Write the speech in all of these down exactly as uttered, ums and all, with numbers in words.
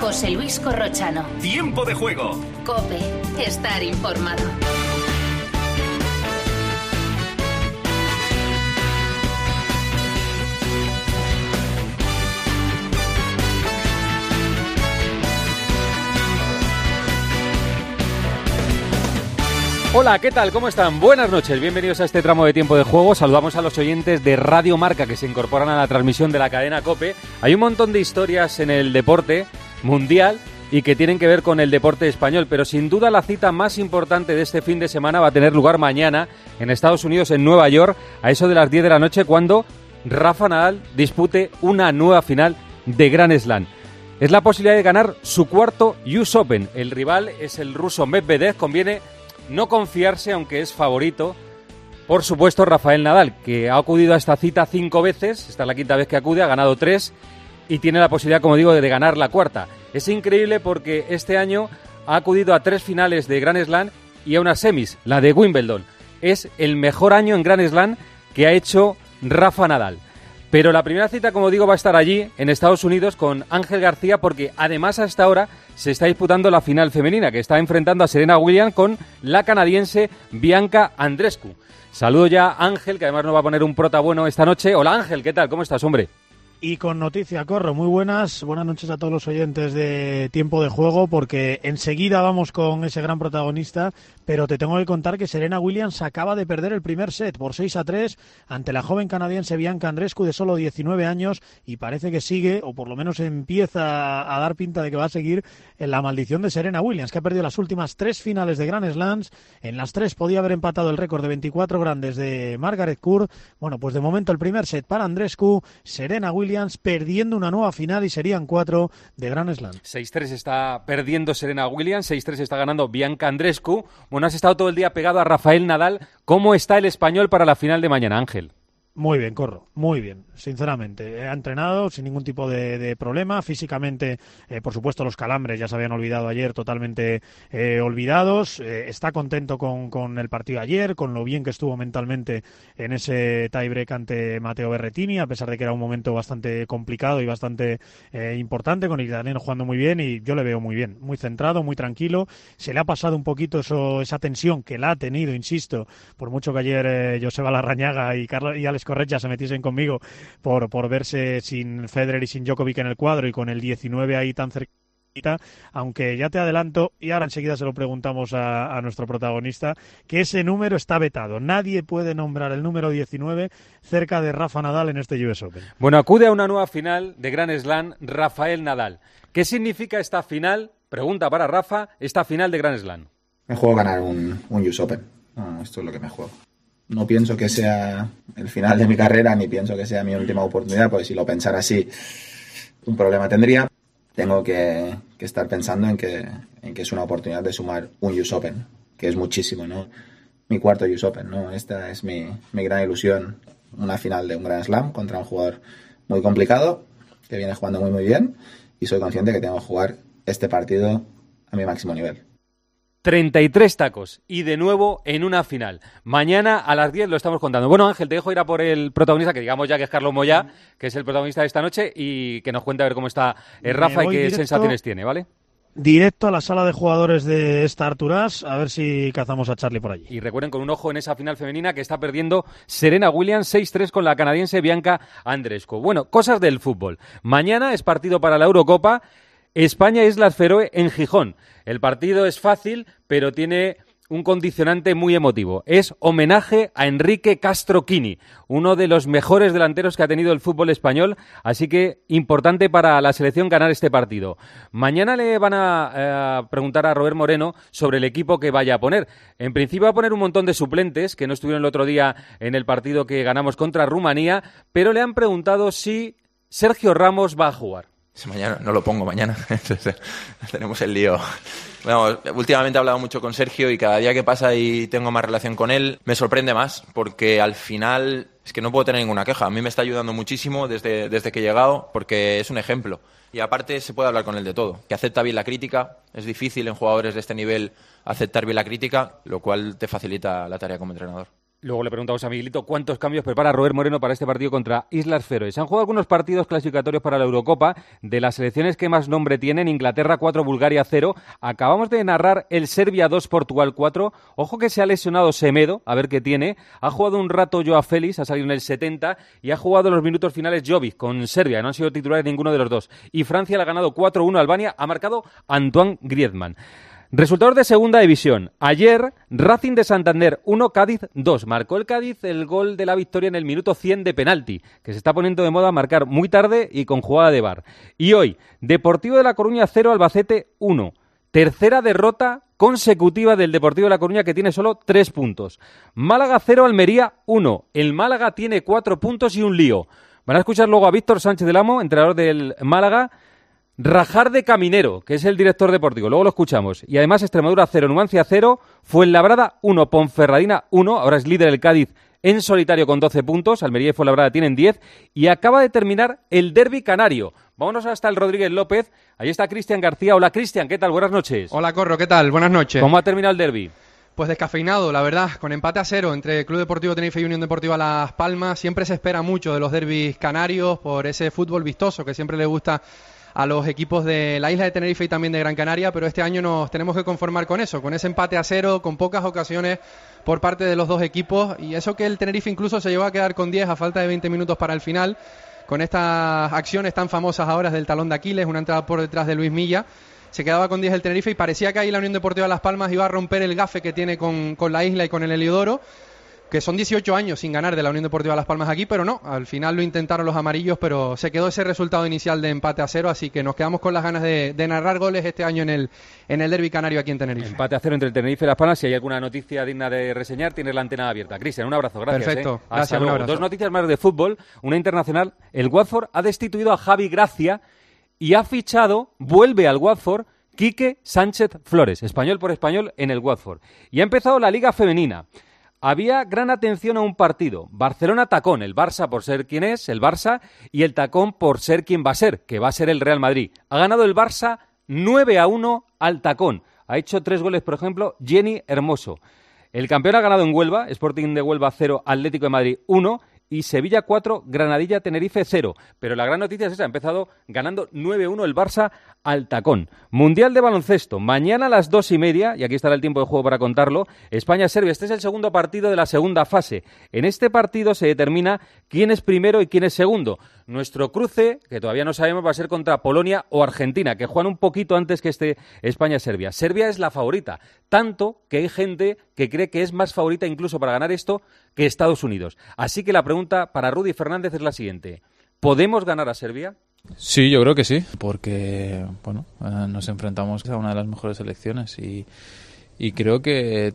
José Luis Corrochano. Tiempo de juego. COPE. Estar informado. Hola, ¿qué tal? ¿Cómo están? Buenas noches, bienvenidos a este tramo de Tiempo de Juego. Saludamos a los oyentes de Radio Marca que se incorporan a la transmisión de la cadena COPE. Hay un montón de historias en el deporte mundial y que tienen que ver con el deporte español, pero sin duda la cita más importante de este fin de semana va a tener lugar mañana en Estados Unidos, en Nueva York, a eso de las diez de la noche, cuando Rafa Nadal dispute una nueva final de Grand Slam. Es la posibilidad de ganar su cuarto U S Open. El rival es el ruso Medvedev. Conviene no confiarse, aunque es favorito, por supuesto, Rafael Nadal, que ha acudido a esta cita cinco veces, esta es la quinta vez que acude, ha ganado tres y tiene la posibilidad, como digo, de ganar la cuarta. Es increíble porque este año ha acudido a tres finales de Grand Slam y a una semis, la de Wimbledon. Es el mejor año en Grand Slam que ha hecho Rafa Nadal. Pero la primera cita, como digo, va a estar allí, en Estados Unidos, con Ángel García, porque además a esta hora se está disputando la final femenina, que está enfrentando a Serena Williams con la canadiense Bianca Andreescu. Saludo ya a Ángel, que además nos va a poner un prota bueno esta noche. Hola Ángel, ¿qué tal? ¿Cómo estás, hombre? Y con noticia, Corro, muy buenas, buenas noches a todos los oyentes de Tiempo de Juego, porque enseguida vamos con ese gran protagonista, pero te tengo que contar que Serena Williams acaba de perder el primer set por seis a tres ante la joven canadiense Bianca Andreescu de solo diecinueve años, y parece que sigue, o por lo menos empieza a dar pinta de que va a seguir en la maldición de Serena Williams, que ha perdido las últimas tres finales de Grand Slams. En las tres podía haber empatado el récord de veinticuatro grandes de Margaret Court. Bueno, pues de momento el primer set para Andreescu, Serena Williams perdiendo una nueva final y serían cuatro de Grand Slam. seis tres está perdiendo Serena Williams, seis tres está ganando Bianca Andreescu. Bueno, has estado todo el día pegado a Rafael Nadal. ¿Cómo está el español para la final de mañana, Ángel? Muy bien, Corro, muy bien, sinceramente. Ha entrenado sin ningún tipo de, de problema. Físicamente, eh, por supuesto, los calambres ya se habían olvidado ayer, totalmente eh, olvidados. Eh, está contento con, con el partido ayer, con lo bien que estuvo mentalmente en ese tiebreak ante Matteo Berrettini, a pesar de que era un momento bastante complicado y bastante eh, importante, con el italiano jugando muy bien, y yo le veo muy bien, muy centrado, muy tranquilo. Se le ha pasado un poquito eso, esa tensión que la ha tenido, insisto, por mucho que ayer eh, Joseba Larrañaga y, Carlos, y Alex Correcha se metiesen conmigo por, por verse sin Federer y sin Djokovic en el cuadro y con el diecinueve ahí tan cerquita, aunque ya te adelanto, y ahora enseguida se lo preguntamos a, a nuestro protagonista, que ese número está vetado. Nadie puede nombrar el número diecinueve cerca de Rafa Nadal en este U S Open. Bueno, acude a una nueva final de Grand Slam Rafael Nadal. ¿Qué significa esta final? Pregunta para Rafa, esta final de Grand Slam. Me juego a ganar un, un U S Open. No, esto es lo que me juego. No pienso que sea el final de mi carrera, ni pienso que sea mi última oportunidad, porque si lo pensara así, un problema tendría. Tengo que, que estar pensando en que, en que es una oportunidad de sumar un U S Open, que es muchísimo, ¿no? Mi cuarto U S Open, ¿no? Esta es mi, mi gran ilusión, una final de un Grand Slam contra un jugador muy complicado, que viene jugando muy muy bien, y soy consciente que tengo que jugar este partido a mi máximo nivel. treinta y tres tacos y de nuevo en una final. Mañana a las diez lo estamos contando. Bueno, Ángel, te dejo ir a por el protagonista, que digamos ya que es Carlos Moyá, que es el protagonista de esta noche, y que nos cuente a ver cómo está eh, Rafa y qué directo, sensaciones tiene, ¿vale? Directo a la sala de jugadores de esta Arturás, a ver si cazamos a Charlie por allí. Y recuerden con un ojo en esa final femenina que está perdiendo Serena Williams seis tres con la canadiense Bianca Andreescu. Bueno, cosas del fútbol. Mañana es partido para la Eurocopa. España-Islas Feroe en Gijón. El partido es fácil, pero tiene un condicionante muy emotivo. Es homenaje a Enrique Castro Quini, uno de los mejores delanteros que ha tenido el fútbol español, así que importante para la selección ganar este partido. Mañana le van a eh, preguntar a Robert Moreno sobre el equipo que vaya a poner. En principio va a poner un montón de suplentes que no estuvieron el otro día en el partido que ganamos contra Rumanía, pero le han preguntado si Sergio Ramos va a jugar. Mañana no lo pongo mañana. Tenemos el lío. Bueno, últimamente he hablado mucho con Sergio y cada día que pasa y tengo más relación con él me sorprende más, porque al final es que no puedo tener ninguna queja. A mí me está ayudando muchísimo desde, desde que he llegado, porque es un ejemplo. Y aparte se puede hablar con él de todo, que acepta bien la crítica. Es difícil en jugadores de este nivel aceptar bien la crítica, lo cual te facilita la tarea como entrenador. Luego le preguntamos a Miguelito cuántos cambios prepara Robert Moreno para este partido contra Islas Feroe. Se han jugado algunos partidos clasificatorios para la Eurocopa. De las selecciones que más nombre tienen, Inglaterra cuatro, Bulgaria cero. Acabamos de narrar el Serbia dos, Portugal cuatro. Ojo que se ha lesionado Semedo, a ver qué tiene. Ha jugado un rato Joao Félix, ha salido en el setenta. Y ha jugado los minutos finales Jovic con Serbia. No han sido titulares ninguno de los dos. Y Francia le ha ganado cuatro uno a Albania. Ha marcado Antoine Griezmann. Resultados de segunda división. Ayer, Racing de Santander uno, Cádiz dos. Marcó el Cádiz el gol de la victoria en el minuto cien de penalti, que se está poniendo de moda marcar muy tarde y con jugada de V A R. Y hoy, Deportivo de La Coruña cero, Albacete uno. Tercera derrota consecutiva del Deportivo de La Coruña, que tiene solo tres puntos. Málaga cero, Almería uno. El Málaga tiene cuatro puntos y un lío. Van a escuchar luego a Víctor Sánchez del Amo, entrenador del Málaga, rajar de Caminero, que es el director deportivo. Luego lo escuchamos. Y además Extremadura cero, Numancia cero, Fuenlabrada uno, Ponferradina uno. Ahora es líder el Cádiz en solitario con doce puntos. Almería y Fuenlabrada tienen diez. Y acaba de terminar el derbi canario. Vámonos hasta el Rodríguez López. Ahí está Cristian García. Hola, Cristian, ¿qué tal? Buenas noches. Hola, Corro, ¿qué tal? Buenas noches. ¿Cómo ha terminado el derbi? Pues descafeinado, la verdad, con empate a cero entre Club Deportivo Tenerife y Unión Deportiva Las Palmas. Siempre se espera mucho de los derbis canarios por ese fútbol vistoso que siempre le gusta a los equipos de la isla de Tenerife y también de Gran Canaria, pero este año nos tenemos que conformar con eso, con ese empate a cero, con pocas ocasiones por parte de los dos equipos, y eso que el Tenerife incluso se llevó a quedar con diez a falta de veinte minutos para el final, con estas acciones tan famosas ahora del talón de Aquiles, una entrada por detrás de Luis Milla. Se quedaba con diez el Tenerife y parecía que ahí la Unión Deportiva Las Palmas iba a romper el gafe que tiene con, con la isla y con el Heliodoro, que son dieciocho años sin ganar de la Unión Deportiva Las Palmas aquí, pero no, al final lo intentaron los amarillos, pero se quedó ese resultado inicial de empate a cero, así que nos quedamos con las ganas de, de narrar goles este año en el en el derbi canario aquí en Tenerife. Empate a cero entre el Tenerife y Las Palmas. Si hay alguna noticia digna de reseñar, tienes la antena abierta. Cristian, un abrazo, gracias. Perfecto, ¿eh? gracias, Hasta un abrazo. Dos noticias más de fútbol, una internacional. El Watford ha destituido a Javi Gracia y ha fichado, vuelve al Watford, Quique Sánchez Flores, español por español en el Watford. Y ha empezado la Liga Femenina. Había gran atención a un partido, Barcelona-Tacón, el Barça por ser quien es, el Barça, y el Tacón por ser quien va a ser, que va a ser el Real Madrid. Ha ganado el Barça nueve a uno al Tacón. Ha hecho tres goles, por ejemplo, Jenny Hermoso. El campeón ha ganado en Huelva, Sporting de Huelva cero, Atlético de Madrid uno, y Sevilla cuatro, Granadilla Tenerife cero. Pero la gran noticia es esa, ha empezado ganando nueve uno el Barça al Tacón. Mundial de baloncesto, mañana a las dos y media, y aquí estará el tiempo de juego para contarlo, España-Serbia. Este es el segundo partido de la segunda fase. En este partido se determina quién es primero y quién es segundo. Nuestro cruce, que todavía no sabemos, va a ser contra Polonia o Argentina, que juegan un poquito antes que este España-Serbia. Serbia es la favorita, tanto que hay gente que cree que es más favorita incluso para ganar esto que Estados Unidos. Así que la pregunta para Rudy Fernández es la siguiente. ¿Podemos ganar a Serbia? Sí, yo creo que sí, porque bueno, eh, nos enfrentamos a una de las mejores selecciones y, y creo que,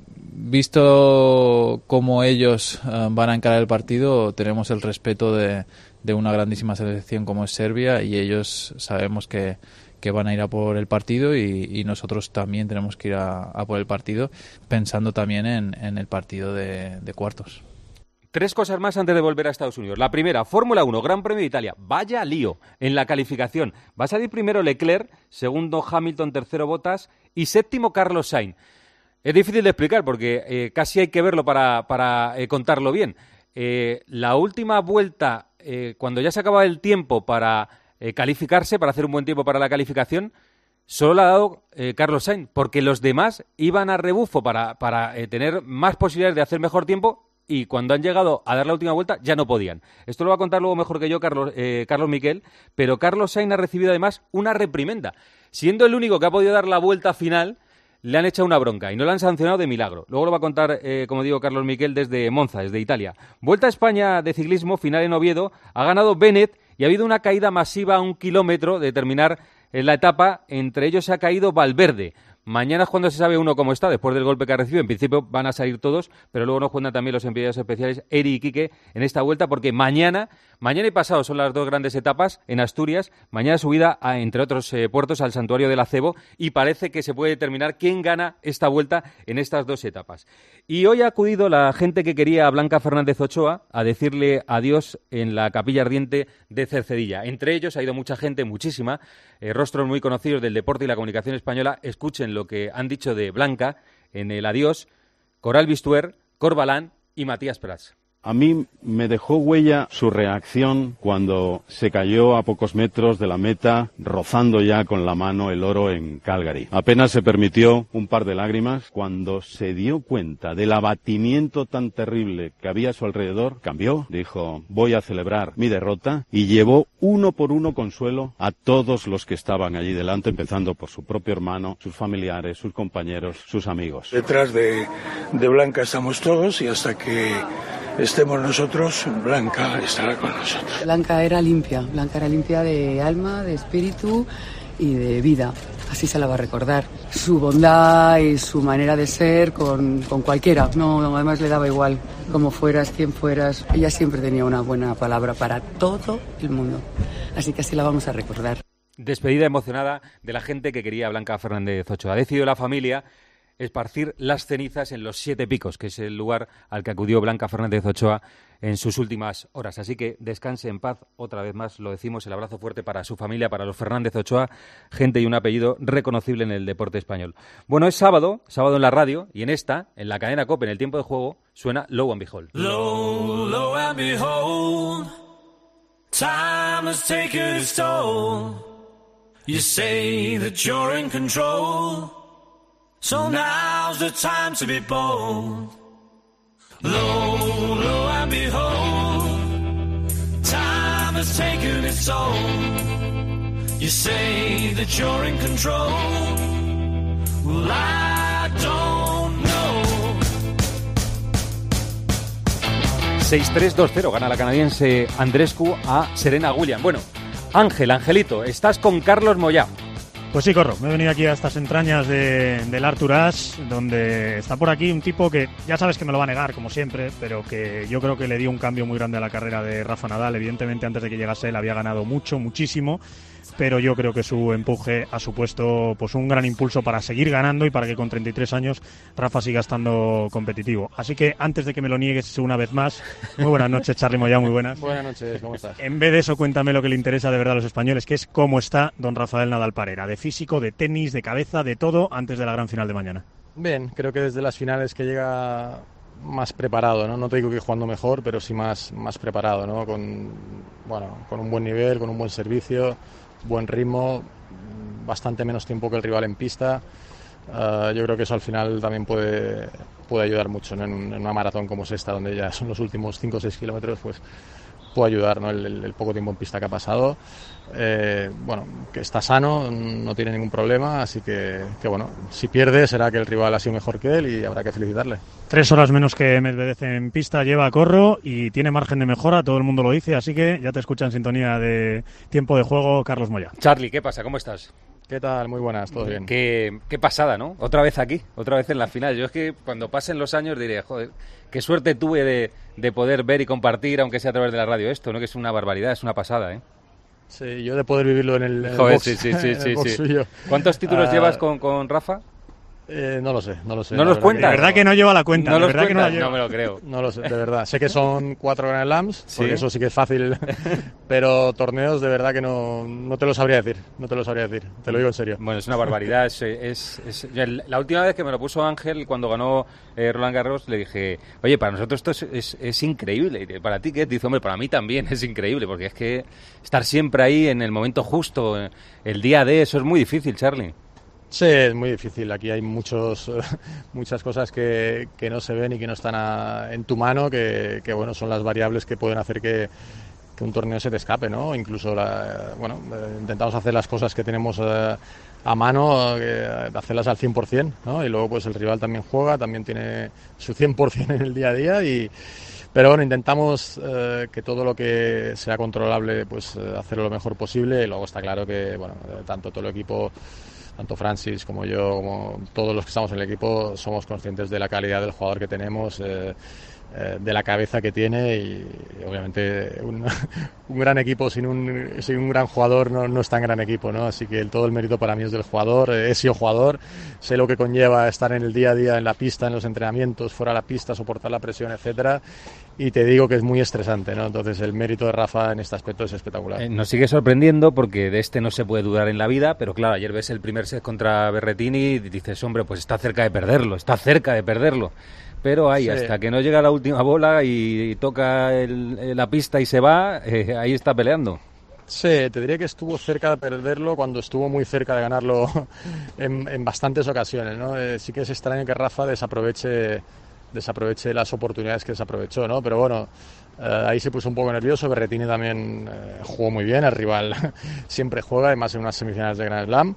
visto cómo ellos eh, van a encarar el partido, tenemos el respeto de, de una grandísima selección como es Serbia, y ellos sabemos que, que van a ir a por el partido, y, y nosotros también tenemos que ir a, a por el partido, pensando también en, en el partido de, de cuartos. Tres cosas más antes de volver a Estados Unidos. La primera, Fórmula uno, Gran Premio de Italia. Vaya lío en la calificación. Va a salir primero Leclerc, segundo Hamilton, tercero Bottas y séptimo Carlos Sainz. Es difícil de explicar porque eh, casi hay que verlo para, para eh, contarlo bien. Eh, la última vuelta, eh, cuando ya se acaba el tiempo para eh, calificarse, para hacer un buen tiempo para la calificación, solo la ha dado eh, Carlos Sainz, porque los demás iban a rebufo para, para eh, tener más posibilidades de hacer mejor tiempo, y cuando han llegado a dar la última vuelta ya no podían. Esto lo va a contar luego mejor que yo Carlos, eh, Carlos Miquel, pero Carlos Sainz ha recibido además una reprimenda. Siendo el único que ha podido dar la vuelta final, le han echado una bronca y no le han sancionado de milagro. Luego lo va a contar, eh, como digo, Carlos Miquel desde Monza, desde Italia. Vuelta a España de ciclismo, final en Oviedo, ha ganado Bennett y ha habido una caída masiva a un kilómetro de terminar en la etapa. Entre ellos se ha caído Valverde. Mañana es cuando se sabe uno cómo está, después del golpe que ha recibido. En principio van a salir todos, pero luego nos cuentan también los enviados especiales, Eri y Quique, en esta vuelta, porque mañana, mañana y pasado son las dos grandes etapas en Asturias. Mañana subida, a, entre otros eh, puertos, al Santuario del Acebo, y parece que se puede determinar quién gana esta vuelta en estas dos etapas. Y hoy ha acudido la gente que quería a Blanca Fernández Ochoa a decirle adiós en la Capilla Ardiente de Cercedilla. Entre ellos ha ido mucha gente, muchísima, eh, rostros muy conocidos del deporte y la comunicación española. Escuchen lo que han dicho de Blanca en el adiós: Coral Bistuer, Corbalán y Matías Prats. A mí me dejó huella su reacción cuando se cayó a pocos metros de la meta, rozando ya con la mano el oro en Calgary. Apenas se permitió un par de lágrimas. Cuando se dio cuenta del abatimiento tan terrible que había a su alrededor, cambió, dijo, voy a celebrar mi derrota, y llevó uno por uno consuelo a todos los que estaban allí delante, empezando por su propio hermano, sus familiares, sus compañeros, sus amigos. Detrás de, de Blanca estamos todos y hasta que estemos nosotros, Blanca estará con nosotros. Blanca era limpia, Blanca era limpia de alma, de espíritu y de vida. Así se la va a recordar. Su bondad y su manera de ser con, con cualquiera. No, además le daba igual cómo fueras, quién fueras. Ella siempre tenía una buena palabra para todo el mundo. Así que así la vamos a recordar. Despedida emocionada de la gente que quería a Blanca Fernández Ochoa. Ha decidido la familia esparcir las cenizas en los Siete Picos, que es el lugar al que acudió Blanca Fernández Ochoa en sus últimas horas. Así que descanse en paz, otra vez más, lo decimos, el abrazo fuerte para su familia, para los Fernández Ochoa, gente y un apellido reconocible en el deporte español. Bueno, es sábado, sábado en la radio, y en esta, en la cadena COPE, en el tiempo de juego, suena Low and Behold. Low, low and behold, time has taken its toll. You say that you're in control. So now's the time to be bold. Low, low and behold, time has taken its toll. You say that you're in control. Well, I don't know. seis tres dos cero gana la canadiense Andreescu a Serena Williams. Bueno, Ángel, Angelito, estás con Carlos Moyá. Pues sí, corro. Me he venido aquí a estas entrañas de, del Arthur Ashe, donde está por aquí un tipo que ya sabes que me lo va a negar, como siempre, pero que yo creo que le dio un cambio muy grande a la carrera de Rafa Nadal. Evidentemente, antes de que llegase él había ganado mucho, muchísimo, pero yo creo que su empuje ha supuesto pues un gran impulso para seguir ganando y para que con treinta y tres años Rafa siga estando competitivo. Así que antes de que me lo niegues una vez más, muy buenas noches, Charly Moyá, muy buenas. Buenas noches, ¿cómo estás? En vez de eso, cuéntame lo que le interesa de verdad a los españoles, que es cómo está don Rafael Nadal Parera, de físico, de tenis, de cabeza, de todo, antes de la gran final de mañana. Bien, creo que desde las finales que llega más preparado, ¿no? No te digo que jugando mejor, pero sí más, más preparado, ¿no? Con, bueno, con un buen nivel, con un buen servicio, buen ritmo, bastante menos tiempo que el rival en pista. Uh, yo creo que eso al final también puede, puede ayudar mucho, ¿no? en, un, en una maratón como es esta, donde ya son los últimos cinco o seis kilómetros, pues puede ayudar, ¿no? el, el, el poco tiempo en pista que ha pasado. Eh, bueno, que está sano, no tiene ningún problema, así que, que bueno, si pierde será que el rival ha sido mejor que él y habrá que felicitarle. Tres horas menos que Medvedev en pista lleva a corro y tiene margen de mejora, todo el mundo lo dice, así que ya te escucha en sintonía de tiempo de juego Carlos Moyá. Charly, ¿qué pasa? ¿Cómo estás? ¿Qué tal? Muy buenas, todo bien. Qué, qué pasada, ¿no? Otra vez aquí, otra vez en la final. Yo es que cuando pasen los años diré, joder, qué suerte tuve de, de poder ver y compartir, aunque sea a través de la radio, esto, ¿no? Que es una barbaridad, es una pasada, ¿eh? Sí, yo de poder vivirlo en el, en joder, el box, sí, sí, sí, sí, box sí. suyo. ¿Cuántos títulos uh, llevas con, con Rafa? Eh, no lo sé, no lo sé. ¿No los cuentas? De verdad que no lleva la cuenta. ¿No de los verdad cuentas? que no, no me lo creo. No lo sé, de verdad. Sé que son cuatro Grand Slams, ¿Sí? porque eso sí que es fácil, pero torneos de verdad que no, no te lo sabría decir, no te lo sabría decir, te lo digo en serio. Bueno, es una barbaridad. es, es, es, la última vez que me lo puso Ángel, cuando ganó eh, Roland Garros, le dije, oye, para nosotros esto es, es, es increíble. Y ¿para ti qué? Dice, hombre, para mí también es increíble, porque es que estar siempre ahí en el momento justo, el día de, eso es muy difícil, Charly. Sí, es muy difícil. Aquí hay muchos, muchas cosas que, que no se ven y que no están a, en tu mano, que, que bueno, son las variables que pueden hacer que, que un torneo se te escape, ¿no? Incluso, la, bueno, intentamos hacer las cosas que tenemos a, a mano, eh, hacerlas al cien por ciento, ¿no? Y luego pues el rival también juega, también tiene su cien por ciento en el día a día y... Pero bueno, intentamos eh, que todo lo que sea controlable, pues eh, hacerlo lo mejor posible. Y luego está claro que, bueno, tanto todo el equipo, tanto Francis como yo, como todos los que estamos en el equipo, somos conscientes de la calidad del jugador que tenemos, eh, eh, de la cabeza que tiene y, y obviamente un, un gran equipo sin un, sin un gran jugador no, no es tan gran equipo, ¿no? Así que el, todo el mérito para mí es del jugador. Eh, he sido jugador, sé lo que conlleva estar en el día a día, en la pista, en los entrenamientos, fuera de la pista, soportar la presión, etcétera. Y te digo que es muy estresante, ¿no? Entonces el mérito de Rafa en este aspecto es espectacular. Eh, nos sigue sorprendiendo porque de este no se puede dudar en la vida, pero claro, ayer ves el primer set contra Berrettini y dices, hombre, pues está cerca de perderlo, está cerca de perderlo. pero ahí, Sí. hasta que no llega la última bola y toca el, la pista y se va, eh, ahí está peleando. Sí, te diría que estuvo cerca de perderlo cuando estuvo muy cerca de ganarlo en, en bastantes ocasiones, ¿no? Eh, sí que es extraño que Rafa desaproveche, desaproveche las oportunidades que desaprovechó, ¿no? Pero bueno, eh, ahí se puso un poco nervioso. Berrettini también eh, jugó muy bien, el rival siempre juega, además en unas semifinales de Grand Slam,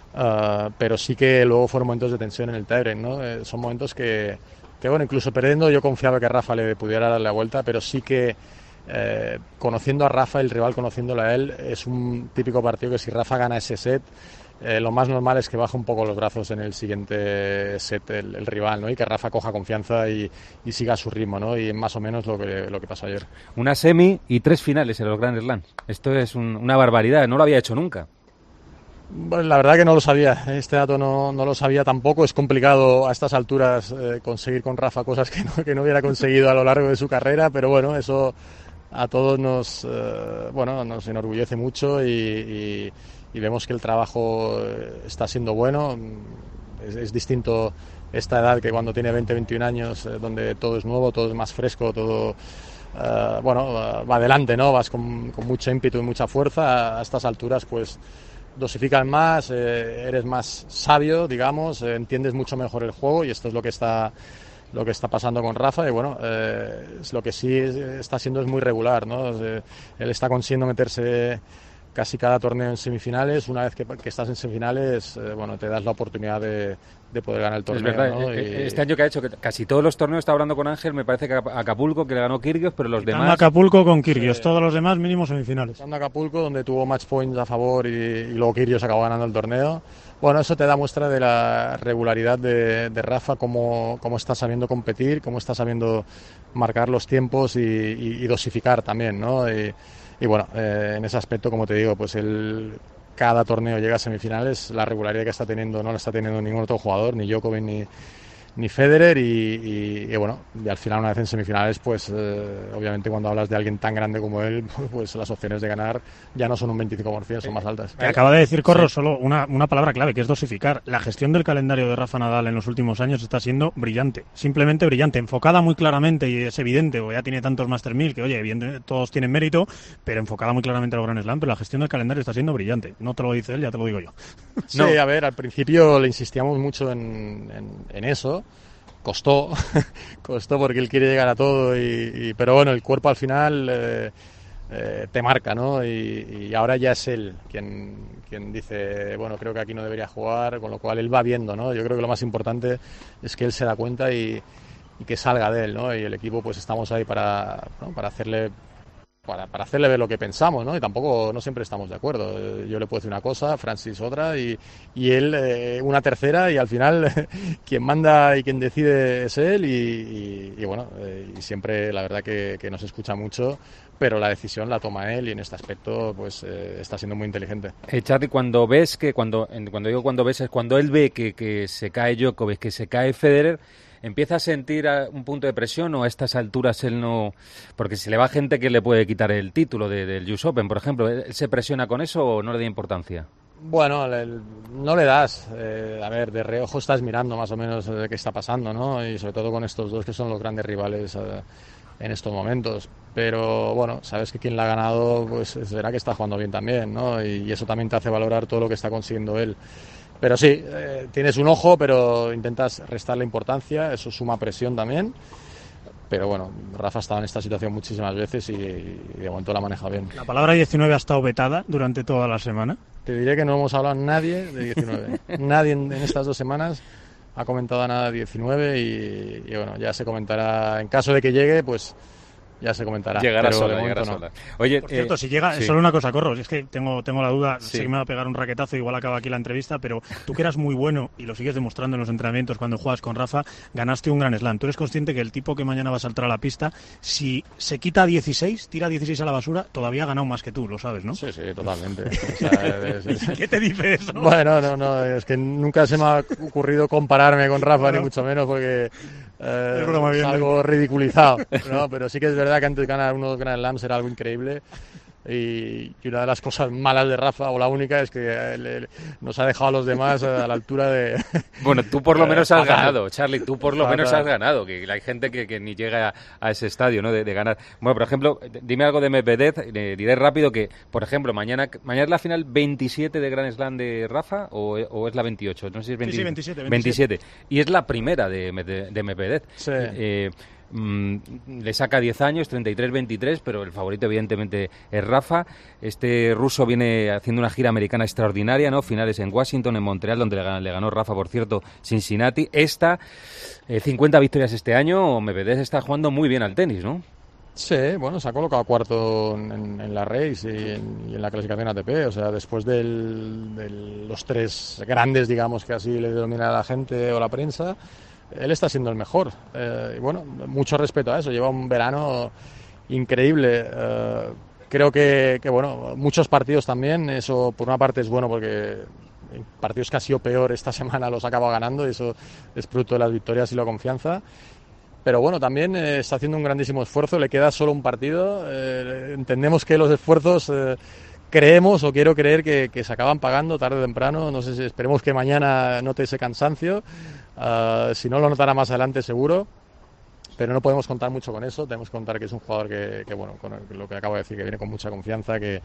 uh, pero sí que luego fueron momentos de tensión en el tiebreak, ¿no? Eh, son momentos que, que, bueno, incluso perdiendo yo confiaba que Rafa le pudiera dar la vuelta, pero sí que Eh, conociendo a Rafa, el rival conociéndolo a él, es un típico partido que si Rafa gana ese set, eh, lo más normal es que baje un poco los brazos en el siguiente set el, el rival, ¿no? Y que Rafa coja confianza y, y siga su ritmo, ¿no? Y más o menos lo que, lo que pasó ayer. Una semi y tres finales en los Grand Slams. Esto es un, una barbaridad, no lo había hecho nunca. Bueno, la verdad que no lo sabía, este dato no, no lo sabía tampoco. Es complicado a estas alturas eh, conseguir con Rafa cosas que no, que no hubiera conseguido a lo largo de su carrera, pero bueno, eso a todos nos, eh, bueno, nos enorgullece mucho y, y, y vemos que el trabajo está siendo bueno. Es, es distinto esta edad que cuando tiene veinte, veintiún años, eh, donde todo es nuevo, todo es más fresco, todo eh, bueno, va adelante, ¿no? Vas con, con mucho ímpetu y mucha fuerza. A estas alturas, pues dosificas más, eh, eres más sabio, digamos, eh, entiendes mucho mejor el juego, y esto es lo que está lo que está pasando con Rafa. Y bueno, eh, es lo que sí está siendo es muy regular, ¿no? Eh, él está consiguiendo meterse casi cada torneo en semifinales. Una vez que, que estás en semifinales, eh, bueno, te das la oportunidad de, de poder ganar el torneo, es verdad, ¿no? Y... Y... este año que ha hecho que casi todos los torneos, está hablando con Ángel, me parece que Acapulco, que le ganó Kyrgios, pero los demás... Acapulco con Kyrgios, sí. Todos los demás mínimo semifinales. Acapulco, donde tuvo match points a favor y, y luego Kyrgios acabó ganando el torneo. Bueno, eso te da muestra de la regularidad de, de Rafa, cómo, cómo está sabiendo competir, cómo está sabiendo marcar los tiempos y, y, y dosificar también, ¿no? Y, y bueno, eh, en ese aspecto, como te digo, pues él cada torneo llega a semifinales. La regularidad que está teniendo no la está teniendo ningún otro jugador, ni Djokovic ni, ni Federer, y, y, y bueno, y al final, una vez en semifinales, pues eh, obviamente cuando hablas de alguien tan grande como él, pues las opciones de ganar ya no son un veinticinco por ciento, son más altas. Que acaba de decir Corro, sí. Solo una, una palabra clave, que es dosificar. La gestión del calendario de Rafa Nadal en los últimos años está siendo brillante, simplemente brillante, enfocada muy claramente, y es evidente, o ya tiene tantos Master mil que, oye, bien, todos tienen mérito, pero enfocada muy claramente a los Grand Slam. Pero la gestión del calendario está siendo brillante. No te lo dice él, ya te lo digo yo. Sí, no. A ver, al principio le insistíamos mucho en, en, en eso. Costó, costó porque él quiere llegar a todo, y, y, pero bueno, el cuerpo al final eh, eh, te marca, ¿no? Y, y ahora ya es él quien, quien dice, bueno, creo que aquí no debería jugar, con lo cual él va viendo, ¿no? Yo creo que lo más importante es que él se da cuenta y, y que salga de él, ¿no? Y el equipo, pues estamos ahí para, ¿no? para hacerle... Para, para hacerle ver lo que pensamos, ¿no? Y tampoco, no siempre estamos de acuerdo. Yo le puedo decir una cosa, Francis otra, y, y él eh, una tercera, y al final quien manda y quien decide es él, y, y, y bueno, eh, y siempre la verdad que, que nos escucha mucho, pero la decisión la toma él, y en este aspecto pues eh, está siendo muy inteligente. Eh, Charly, cuando ves que, cuando cuando digo cuando ves, es cuando él ve que, que se cae Djokovic, que se cae Federer, ¿empieza a sentir un punto de presión, o a estas alturas él no...? Porque si le va gente que le puede quitar el título de, del U S Open, por ejemplo, ¿él se presiona con eso o no le da importancia? Bueno, le, no le das. Eh, a ver, de reojo estás mirando más o menos de qué está pasando, ¿no? Y sobre todo con estos dos que son los grandes rivales eh, en estos momentos. Pero bueno, sabes que quien la ha ganado, pues será que está jugando bien también, ¿no? Y, y eso también te hace valorar todo lo que está consiguiendo él. Pero sí, eh, tienes un ojo, pero intentas restarle importancia, eso suma presión también. Pero bueno, Rafa ha estado en esta situación muchísimas veces y, y de momento la maneja bien. ¿La palabra diecinueve ha estado vetada durante toda la semana? Te diré que no hemos hablado nadie de diecinueve. Nadie en, en estas dos semanas ha comentado nada de diecinueve, y, y bueno, ya se comentará, en caso de que llegue, pues ya se comentará. Llegará pero sola, llegará no. sola. Oye, por cierto, eh, si llega, sí. solo una cosa, Corro, es que tengo, tengo la duda, Sí. sé que me va a pegar un raquetazo, igual acaba aquí la entrevista, pero tú que eras muy bueno y lo sigues demostrando en los entrenamientos cuando juegas con Rafa, ganaste un Grand Slam. ¿Tú eres consciente que el tipo que mañana va a saltar a la pista, si se quita dieciséis, tira dieciséis a la basura, todavía ha ganado más que tú, lo sabes, ¿no? Sí, sí, totalmente. O sea, es, es... ¿Qué te dice eso? Bueno, no, no, es que nunca se me ha ocurrido compararme con Rafa, Bueno. ni mucho menos, porque eh, Es broma, es bien, algo bien. ridiculizado, ¿no? Pero sí que es verdad que antes de ganar unos Grand Slams era algo increíble. Y, y una de las cosas malas de Rafa, o la única, es que le, nos ha dejado a los demás a la altura de... Bueno, tú por lo menos has Fatal. ganado, Charlie, tú por lo Fatal. menos has ganado, que hay gente que, que ni llega a, a ese estadio, ¿no?, de, de ganar. Bueno, por ejemplo, dime algo de Medvedev, le diré rápido que, por ejemplo, mañana mañana es la final veintisiete de Grand Slam de Rafa, o, o es la veintiocho, no sé si es veinte, Sí, sí, veintisiete, veintisiete. Y es la primera de, de, de Medvedev. Sí. Eh, Mm, le saca diez años, treinta y tres veintitrés, pero el favorito evidentemente es Rafa. Este ruso viene haciendo una gira americana extraordinaria, ¿no? Finales en Washington, en Montreal, donde le ganó, le ganó Rafa, por cierto, Cincinnati. Esta, eh, cincuenta victorias este año. Medvedev está jugando muy bien al tenis, ¿no? Sí, bueno, se ha colocado cuarto en, en la race y en, y en la clasificación A T P. O sea, después del, de los tres grandes, digamos, que así le denomina a la gente o la prensa, él está siendo el mejor. Eh, y bueno, mucho respeto a eso. Lleva un verano increíble. Eh, creo que, que, bueno, muchos partidos también. Eso, por una parte, es bueno porque partidos que ha sido peor esta semana los acaba ganando y eso es fruto de las victorias y la confianza. Pero bueno, también eh, está haciendo un grandísimo esfuerzo. Le queda solo un partido. Eh, entendemos que los esfuerzos... Eh, creemos o quiero creer que, que se acaban pagando tarde o temprano. No sé si esperemos que mañana note ese cansancio. Uh, si no, lo notará más adelante seguro. Pero no podemos contar mucho con eso. Tenemos que contar que es un jugador que, que bueno, con el, lo que acabo de decir, que viene con mucha confianza, que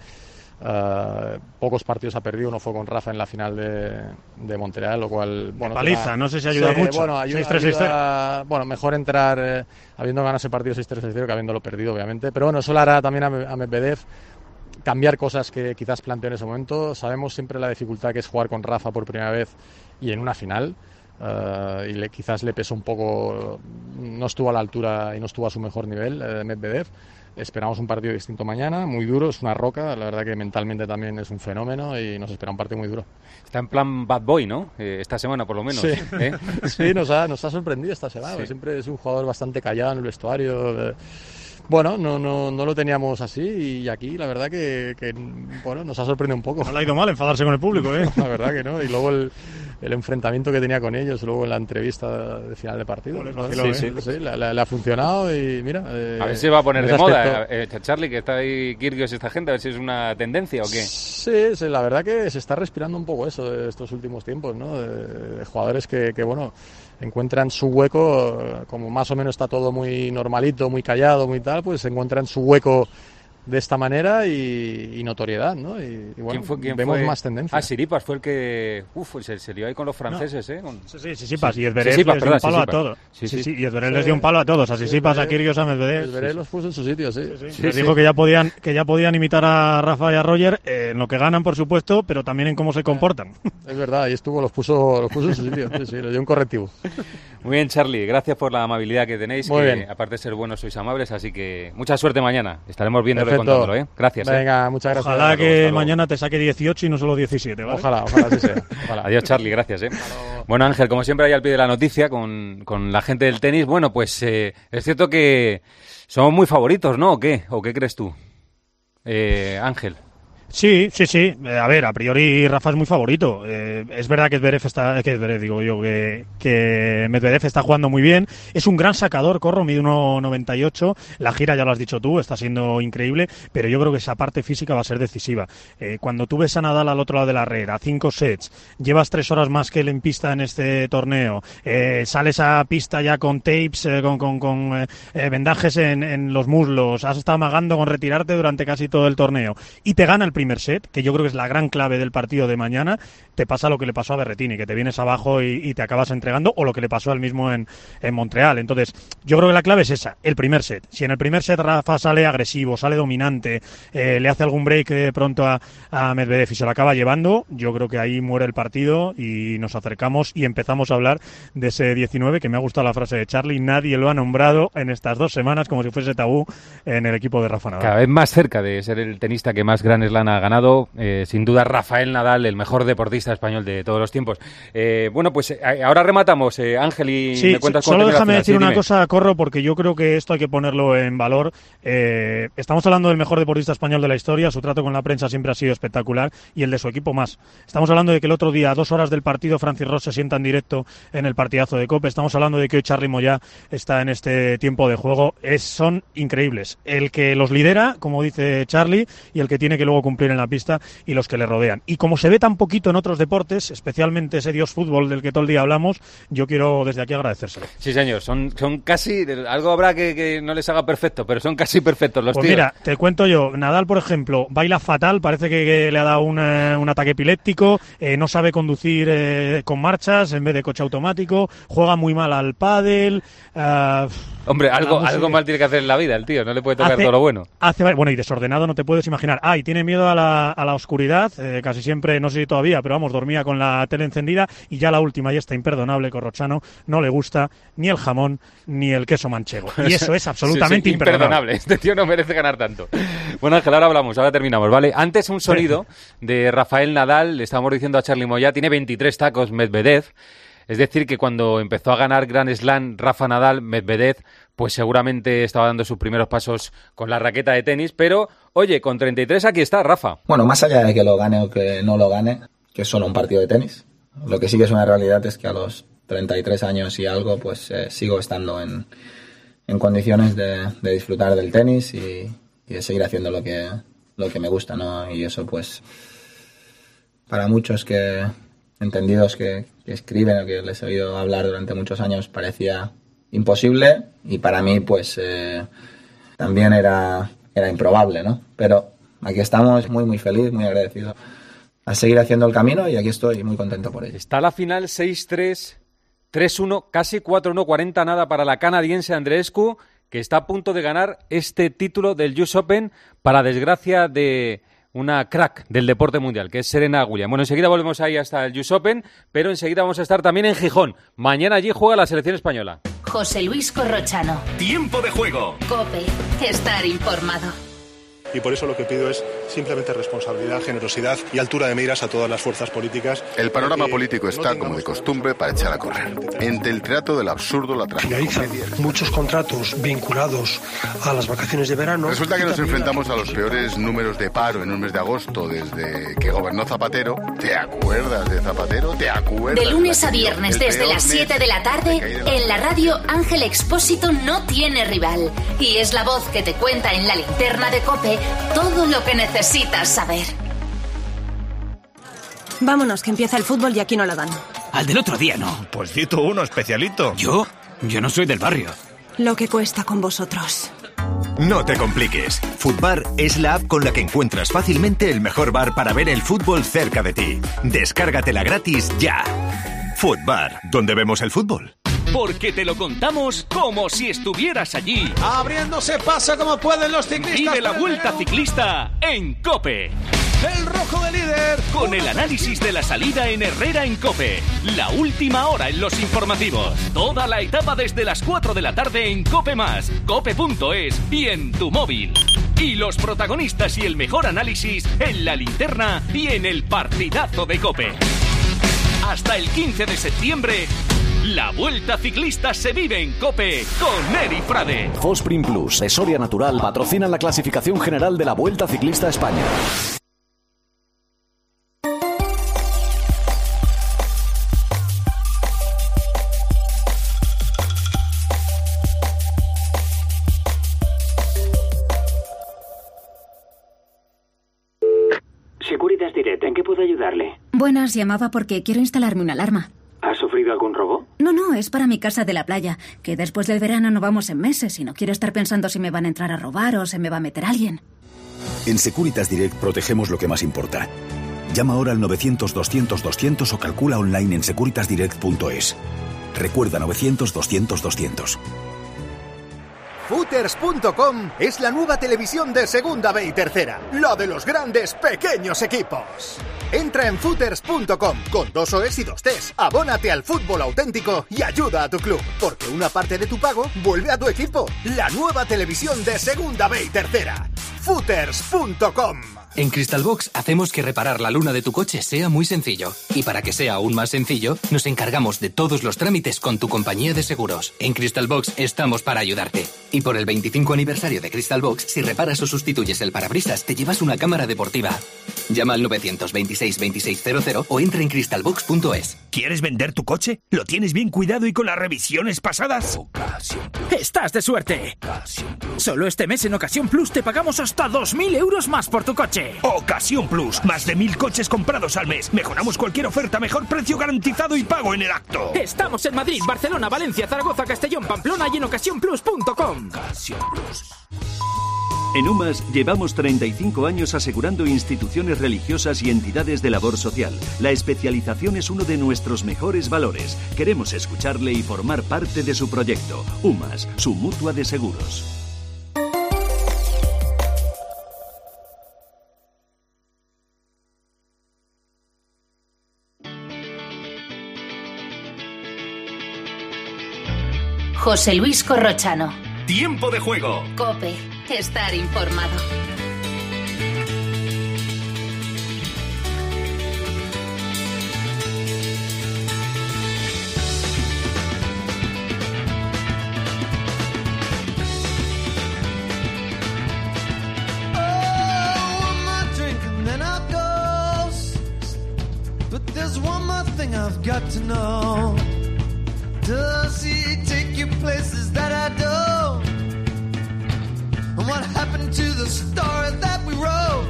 uh, pocos partidos ha perdido. Uno fue con Rafa en la final de, de Montreal, lo cual... bueno, paliza, será, no sé si ayuda sí, mucho. Bueno, ayuda, seis tres, seis cero. ayuda, bueno, mejor entrar eh, habiendo ganado ese partido seis tres seis cero que habiéndolo perdido, obviamente. Pero bueno, eso le hará también a, a Medvedev cambiar cosas que quizás planteó en ese momento. Sabemos siempre la dificultad que es jugar con Rafa por primera vez y en una final, uh, y le, quizás le pesó un poco, no estuvo a la altura y no estuvo a su mejor nivel uh, Medvedev. Esperamos un partido distinto mañana, muy duro, es una roca, la verdad que mentalmente también es un fenómeno y nos espera un partido muy duro. Está en plan bad boy, ¿no? Eh, esta semana por lo menos. Sí, ¿eh? sí nos, ha, nos ha sorprendido esta semana, sí. Siempre es un jugador bastante callado en el vestuario. Eh, Bueno, no, no, no lo teníamos así y aquí la verdad que, que bueno, nos ha sorprendido un poco. No le ha ido mal enfadarse con el público, ¿eh? La verdad que no. Y luego el, el enfrentamiento que tenía con ellos, luego en la entrevista de final de partido. Bueno, ¿no? sí, sí, sí, sí, le, le ha funcionado y mira... Eh, a ver si va a poner de aspecto... moda, eh, Charlie, que está ahí Kyrgios y esta gente, a ver si es una tendencia o qué. Sí, sí, la verdad que se está respirando un poco eso de estos últimos tiempos, ¿no? De, de jugadores que, que, bueno, encuentran su hueco, como más o menos está todo muy normalito, muy callado, muy tal, pues encuentran su hueco de esta manera y, y notoriedad, ¿no? Y, y bueno, ¿Quién fue, quién vemos fue? más tendencia. Ah, Siripas fue el que... Uf, se, se lió ahí con los franceses, no. ¿eh? Con... Sí, sí, Sisipas. Sí. Y Zverev Sisipas, les dio un perdón, palo Sisipas. a todos. Sí, sí, sí. sí. Y Zverev Sí. les dio un palo a todos. A Sisipas, a Kyrgios, a Medvedev. Zverev los puso en su sitio, sí. Sí, sí. Sí, Les sí. dijo que ya podían que ya podían imitar a Rafa y a Roger eh, en lo que ganan, por supuesto, pero también en cómo se comportan. Es verdad, ahí estuvo, los puso, los puso en su sitio. Sí, sí, le dio un correctivo. Muy bien, Charlie, gracias por la amabilidad que tenéis. Muy que, bien. aparte de ser buenos, sois amables, así que mucha suerte mañana. Estaremos viendo y Perfecto. contándolo, ¿eh? Gracias. Venga, ¿eh? muchas gracias. Ojalá que Hasta luego. mañana te saque dieciocho y no solo diecisiete, ¿vale? Ojalá, ojalá así sea. Ojalá. Adiós, Charlie, gracias. ¿eh? Bueno, Ángel, como siempre, ahí al pie de la noticia con, con la gente del tenis. Bueno, pues eh, es cierto que somos muy favoritos, ¿no? ¿O qué? ¿O qué crees tú, eh, Ángel? Sí, sí, sí. Eh, a ver, a priori Rafa es muy favorito. Eh, es verdad que Zverev está, que Zverev, digo yo, que, que Medvedev está jugando muy bien. Es un gran sacador, Corro, mide uno noventa y ocho. La gira, ya lo has dicho tú, está siendo increíble, pero yo creo que esa parte física va a ser decisiva. Eh, cuando tú ves a Nadal al otro lado de la red, a cinco sets, llevas tres horas más que él en pista en este torneo, eh, sales a pista ya con tapes, eh, con, con, con eh, vendajes en, en los muslos, has estado amagando con retirarte durante casi todo el torneo y te gana el primer set, que yo creo que es la gran clave del partido de mañana, te pasa lo que le pasó a Berrettini, que te vienes abajo y, y te acabas entregando, o lo que le pasó al mismo en, en Montreal. Entonces, yo creo que la clave es esa, el primer set. Si en el primer set Rafa sale agresivo, sale dominante, eh, le hace algún break eh, pronto a, a Medvedev y se lo acaba llevando, yo creo que ahí muere el partido y nos acercamos y empezamos a hablar de ese diecinueve, que me ha gustado la frase de Charlie, nadie lo ha nombrado en estas dos semanas como si fuese tabú en el equipo de Rafa Nadal. Cada vez más cerca de ser el tenista que más Grand Slam semana ha ganado, eh, sin duda Rafael Nadal, el mejor deportista español de todos los tiempos. Eh, bueno, pues eh, ahora rematamos, eh, Ángel, y sí, me cuentas solo déjame decir sí, una dime. cosa, Corro, porque yo creo que esto hay que ponerlo en valor. Eh, estamos hablando del mejor deportista español de la historia, su trato con la prensa siempre ha sido espectacular, y el de su equipo más. Estamos hablando de que el otro día, a dos horas del partido, Francis Ross se sienta en directo en el partidazo de COPE. Estamos hablando de que hoy Charly Moyá está en este tiempo de juego. Es, son increíbles. El que los lidera, como dice Charly, y el que tiene que luego cumplir en la pista, y los que le rodean. Y como se ve tan poquito en otros deportes, especialmente ese Dios fútbol del que todo el día hablamos, yo quiero desde aquí agradecérselo. Sí, señor, son, son casi, algo habrá que, que no les haga perfecto, pero son casi perfectos los pues tíos. Mira, te cuento yo, Nadal, por ejemplo, baila fatal, parece que, que le ha dado una, un ataque epiléptico, eh, no sabe conducir eh, con marchas en vez de coche automático, juega muy mal al pádel. Uh, Hombre, algo, algo mal tiene que hacer en la vida el tío, no le puede tocar hace, todo lo bueno. Hace, bueno, y desordenado no te puedes imaginar. Ah, y tiene miedo a la, a la oscuridad, eh, casi siempre, no sé si todavía, pero vamos, dormía con la tele encendida, y ya la última, y esta imperdonable, Corrochano, no le gusta ni el jamón ni el queso manchego. Y eso es absolutamente sí, sí, imperdonable. imperdonable. Este tío no merece ganar tanto. Bueno, Ángel, ahora hablamos, ahora terminamos, ¿vale? Antes un sonido de Rafael Nadal, le estábamos diciendo a Charly Moyá, tiene veintitrés tacos Medvedev. Es decir, que cuando empezó a ganar Grand Slam Rafa Nadal, Medvedev, pues seguramente estaba dando sus primeros pasos con la raqueta de tenis, pero, oye, con treinta y tres aquí está Rafa. Bueno, más allá de que lo gane o que no lo gane, que es solo un partido de tenis, lo que sí que es una realidad es que a los treinta y tres años y algo, pues eh, sigo estando en, en condiciones de, de disfrutar del tenis y, y de seguir haciendo lo que, lo que me gusta, ¿no? Y eso, pues, para muchos que... entendidos que, que escriben o que les he oído hablar durante muchos años, parecía imposible, y para mí pues eh, también era, era improbable, ¿no? Pero aquí estamos, muy muy feliz, muy agradecido a seguir haciendo el camino, y aquí estoy muy contento por ello. Está la final seis tres, tres uno, casi cuatro uno, cuarenta nada para la canadiense Andreescu, que está a punto de ganar este título del U S Open, para desgracia de una crack del deporte mundial, que es Serena Williams. Bueno, enseguida volvemos ahí hasta el U S Open, pero enseguida vamos a estar también en Gijón. Mañana allí juega la selección española. José Luis Corrochano. Tiempo de juego. COPE. Estar informado. Y por eso lo que pido es simplemente responsabilidad, generosidad y altura de miras a todas las fuerzas políticas. El panorama político está, como de costumbre, para echar a correr. Entre el teatro del absurdo, la tragicomedia. Muchos contratos vinculados a las vacaciones de verano. Resulta que nos enfrentamos a los peores números de paro en un mes de agosto desde que gobernó Zapatero. ¿Te acuerdas de Zapatero? ¿Te acuerdas? De lunes a viernes, desde las siete de la tarde, en la radio Ángel Expósito no tiene rival. Y es la voz que te cuenta en la linterna de COPE todo lo que necesitas saber. Vámonos, que empieza el fútbol y aquí no la dan. Al del otro día no. Pues cito uno especialito. ¿Yo? Yo no soy del barrio. Lo que cuesta con vosotros. No te compliques. Futbar es la app con la que encuentras fácilmente el mejor bar para ver el fútbol cerca de ti. Descárgatela gratis ya. Futbar, donde vemos el fútbol. Porque te lo contamos como si estuvieras allí. Abriéndose paso como pueden los ciclistas. Vive la Vuelta Ciclista en COPE. El rojo de líder. Con el análisis de la salida en Herrera en COPE. La última hora en los informativos. Toda la etapa desde las cuatro de la tarde en COPE más, cope punto es y en tu móvil. Y los protagonistas y el mejor análisis en la linterna y en el partidazo de COPE. Hasta el quince de septiembre, la Vuelta Ciclista se vive en COPE con Eri Frade. Fosprin Plus de Soria Natural patrocina la clasificación general de la Vuelta Ciclista a España. Securitas Direct, ¿en qué puedo ayudarle? Buenas, llamaba porque quiero instalarme una alarma. ¿Ha sufrido algún robo? No, no, es para mi casa de la playa, que después del verano no vamos en meses y no quiero estar pensando si me van a entrar a robar o se me va a meter alguien. En Securitas Direct protegemos lo que más importa. Llama ahora al novecientos, doscientos, doscientos o calcula online en securitas direct punto es. Recuerda novecientos, doscientos, doscientos. Footers punto com es la nueva televisión de Segunda B y Tercera, la de los grandes pequeños equipos. Entra en Footers punto com con dos O S y dos Ts. Abónate al fútbol auténtico y ayuda a tu club, porque una parte de tu pago vuelve a tu equipo. La nueva televisión de Segunda B y Tercera. Footers punto com. En Crystalbox hacemos que reparar la luna de tu coche sea muy sencillo. Y para que sea aún más sencillo, nos encargamos de todos los trámites con tu compañía de seguros. En Crystalbox estamos para ayudarte. Y por el veinticinco aniversario de Crystalbox, si reparas o sustituyes el parabrisas, te llevas una cámara deportiva. Llama al novecientos veintiséis veintiséis cero cero o entra en crystalbox punto es. ¿Quieres vender tu coche? ¿Lo tienes bien cuidado y con las revisiones pasadas? ¡Estás de suerte! Solo este mes en Ocasión Plus te pagamos hasta dos mil euros más por tu coche. Ocasión Plus. Más de mil coches comprados al mes. Mejoramos cualquier oferta, mejor precio garantizado y pago en el acto. Estamos en Madrid, Barcelona, Valencia, Zaragoza, Castellón, Pamplona y en ocasión plus punto com. En UMAS llevamos treinta y cinco años asegurando instituciones religiosas y entidades de labor social. La especialización es uno de nuestros mejores valores. Queremos escucharle y formar parte de su proyecto. UMAS, su mutua de seguros. José Luis Corrochano. Tiempo de juego. COPE. Estar informado. Does he take you places that I don't? And what happened to the story that we wrote?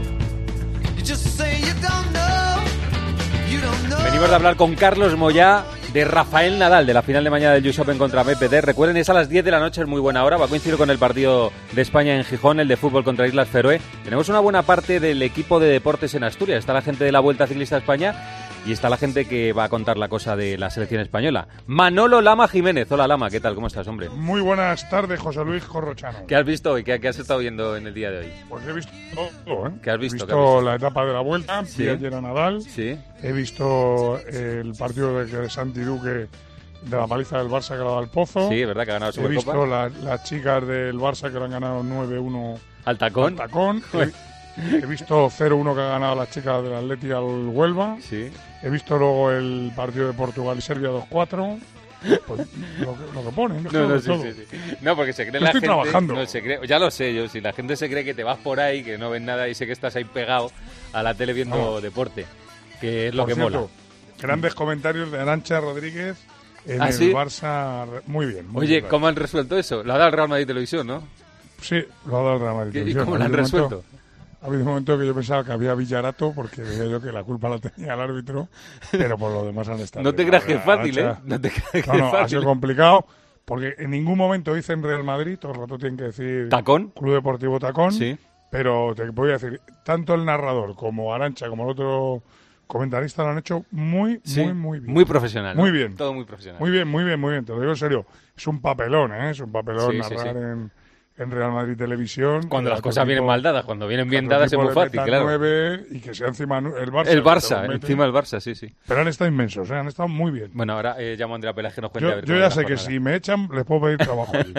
You just say you don't know. You don't know. Venimos de hablar con Carlos Moyá de Rafael Nadal, de la final de mañana del U S Open contra Medvedev. Recuerden, es a las diez de la noche, es muy buena hora. Va a coincidir con el partido de España en Gijón, el de fútbol contra Islas Feroe. Tenemos una buena parte del equipo de deportes en Asturias. Está la gente de la Vuelta Ciclista a España y está la gente que va a contar la cosa de la selección española. Manolo Lama Jiménez. Hola, Lama, ¿qué tal? ¿Cómo estás, hombre? Muy buenas tardes, José Luis Corrochano. ¿Qué has visto hoy? ¿Qué, qué has estado viendo en el día de hoy? Pues he visto todo, ¿eh? ¿Qué has visto? He visto, ¿Qué has visto? la etapa de la Vuelta, ¿Sí? vi ayer a Nadal. Sí. He visto el partido de, de Santi Duque, de la paliza del Barça que le ha dado al Pozo. Sí, es verdad que ha ganado He Supercopa. visto la, las chicas del Barça que lo han ganado nueve uno al tacón. Al tacón. He, he visto cero uno que ha ganado las chicas del Atleti al Huelva. Sí. He visto luego el partido de Portugal y Serbia dos cuatro. Pues lo, que, lo que ponen. No, no, sí, sí, sí. No, porque se cree yo la estoy gente. trabajando. No, se cree, ya lo sé yo. Si la gente se cree que te vas por ahí, que no ves nada y sé que estás ahí pegado a la tele viendo no. deporte, que es lo por que cierto, mola. Grandes comentarios de Arantxa Rodríguez en ¿Ah, el sí? Barça. Muy bien. Muy Oye, bien. ¿cómo han resuelto eso? Lo ha dado el Real Madrid Televisión, ¿no? Sí, lo ha dado el Real Madrid Televisión. ¿Y cómo lo han resuelto? Momento, ha habido un momento que yo pensaba que había Villarato, porque veía yo que la culpa la tenía el árbitro, pero por lo demás han estado. No te creas que es fácil, ¿eh? No te creas que no, no, es fácil. Ha sido complicado, porque en ningún momento dicen Real Madrid, todo el rato tienen que decir ¿Tacón? Club Deportivo Tacón. Sí. Pero te voy a decir, tanto el narrador como Arantxa, como el otro comentarista, lo han hecho muy, sí, muy, muy bien. Muy profesional. Muy ¿no? bien. Todo muy profesional. Muy bien, muy bien, muy bien. Te lo digo en serio. Es un papelón, ¿eh? Es un papelón sí, narrar sí, sí. en, en Real Madrid Televisión. Cuando las cosas vienen mal dadas, cuando vienen bien dadas es muy fácil, claro. nueve y que sea encima el Barça. El Barça, encima el Barça, sí, sí. Pero han estado inmensos, ¿eh? Han estado muy bien. Bueno, ahora eh, llamo a Andrea Peláez que nos cuente Yo, a ver yo ya sé que si me echan, les puedo pedir trabajo allí.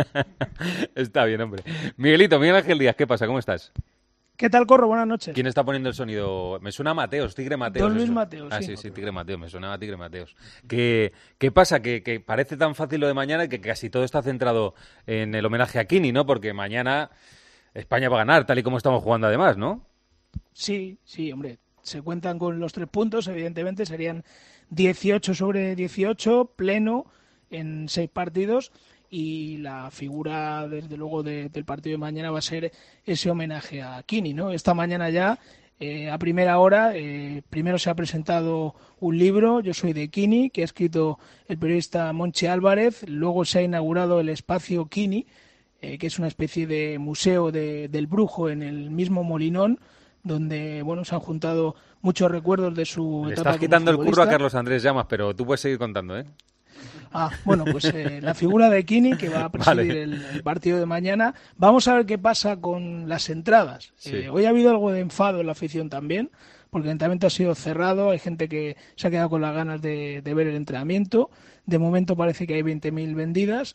Está bien, hombre. Miguelito, Miguel Ángel Díaz, ¿qué pasa? ¿Cómo estás? ¿Qué tal, Corro? Buenas noches. ¿Quién está poniendo el sonido? Me suena a Mateos, Tigre Mateos. Don Luis eso. Mateos, Ah, sí. sí, sí, Tigre Mateos, me suena a Tigre Mateos. ¿Qué, qué pasa? Que, que parece tan fácil lo de mañana que casi todo está centrado en el homenaje a Kini, ¿no? Porque mañana España va a ganar, tal y como estamos jugando además, ¿no? Sí, sí, hombre. Se cuentan con los tres puntos, evidentemente serían dieciocho sobre dieciocho, pleno en seis partidos. Y la figura, desde luego, de, del partido de mañana va a ser ese homenaje a Kini, ¿no? Esta mañana ya, eh, a primera hora, eh, primero se ha presentado un libro, Yo soy de Kini, que ha escrito el periodista Monchi Álvarez. Luego se ha inaugurado el espacio Kini, eh, que es una especie de museo de, del brujo en el mismo Molinón, donde, bueno, se han juntado muchos recuerdos de su Le etapa estás quitando como el curro a futbolista. Carlos Andrés Llamas, pero tú puedes seguir contando, ¿eh? Ah, bueno, pues eh, la figura de Kini, que va a presidir Vale. el, el partido de mañana. Vamos a ver qué pasa con las entradas. Sí. Eh, hoy ha habido algo de enfado en la afición también, porque el entrenamiento ha sido cerrado, hay gente que se ha quedado con las ganas de, de ver el entrenamiento. De momento parece que hay veinte mil vendidas.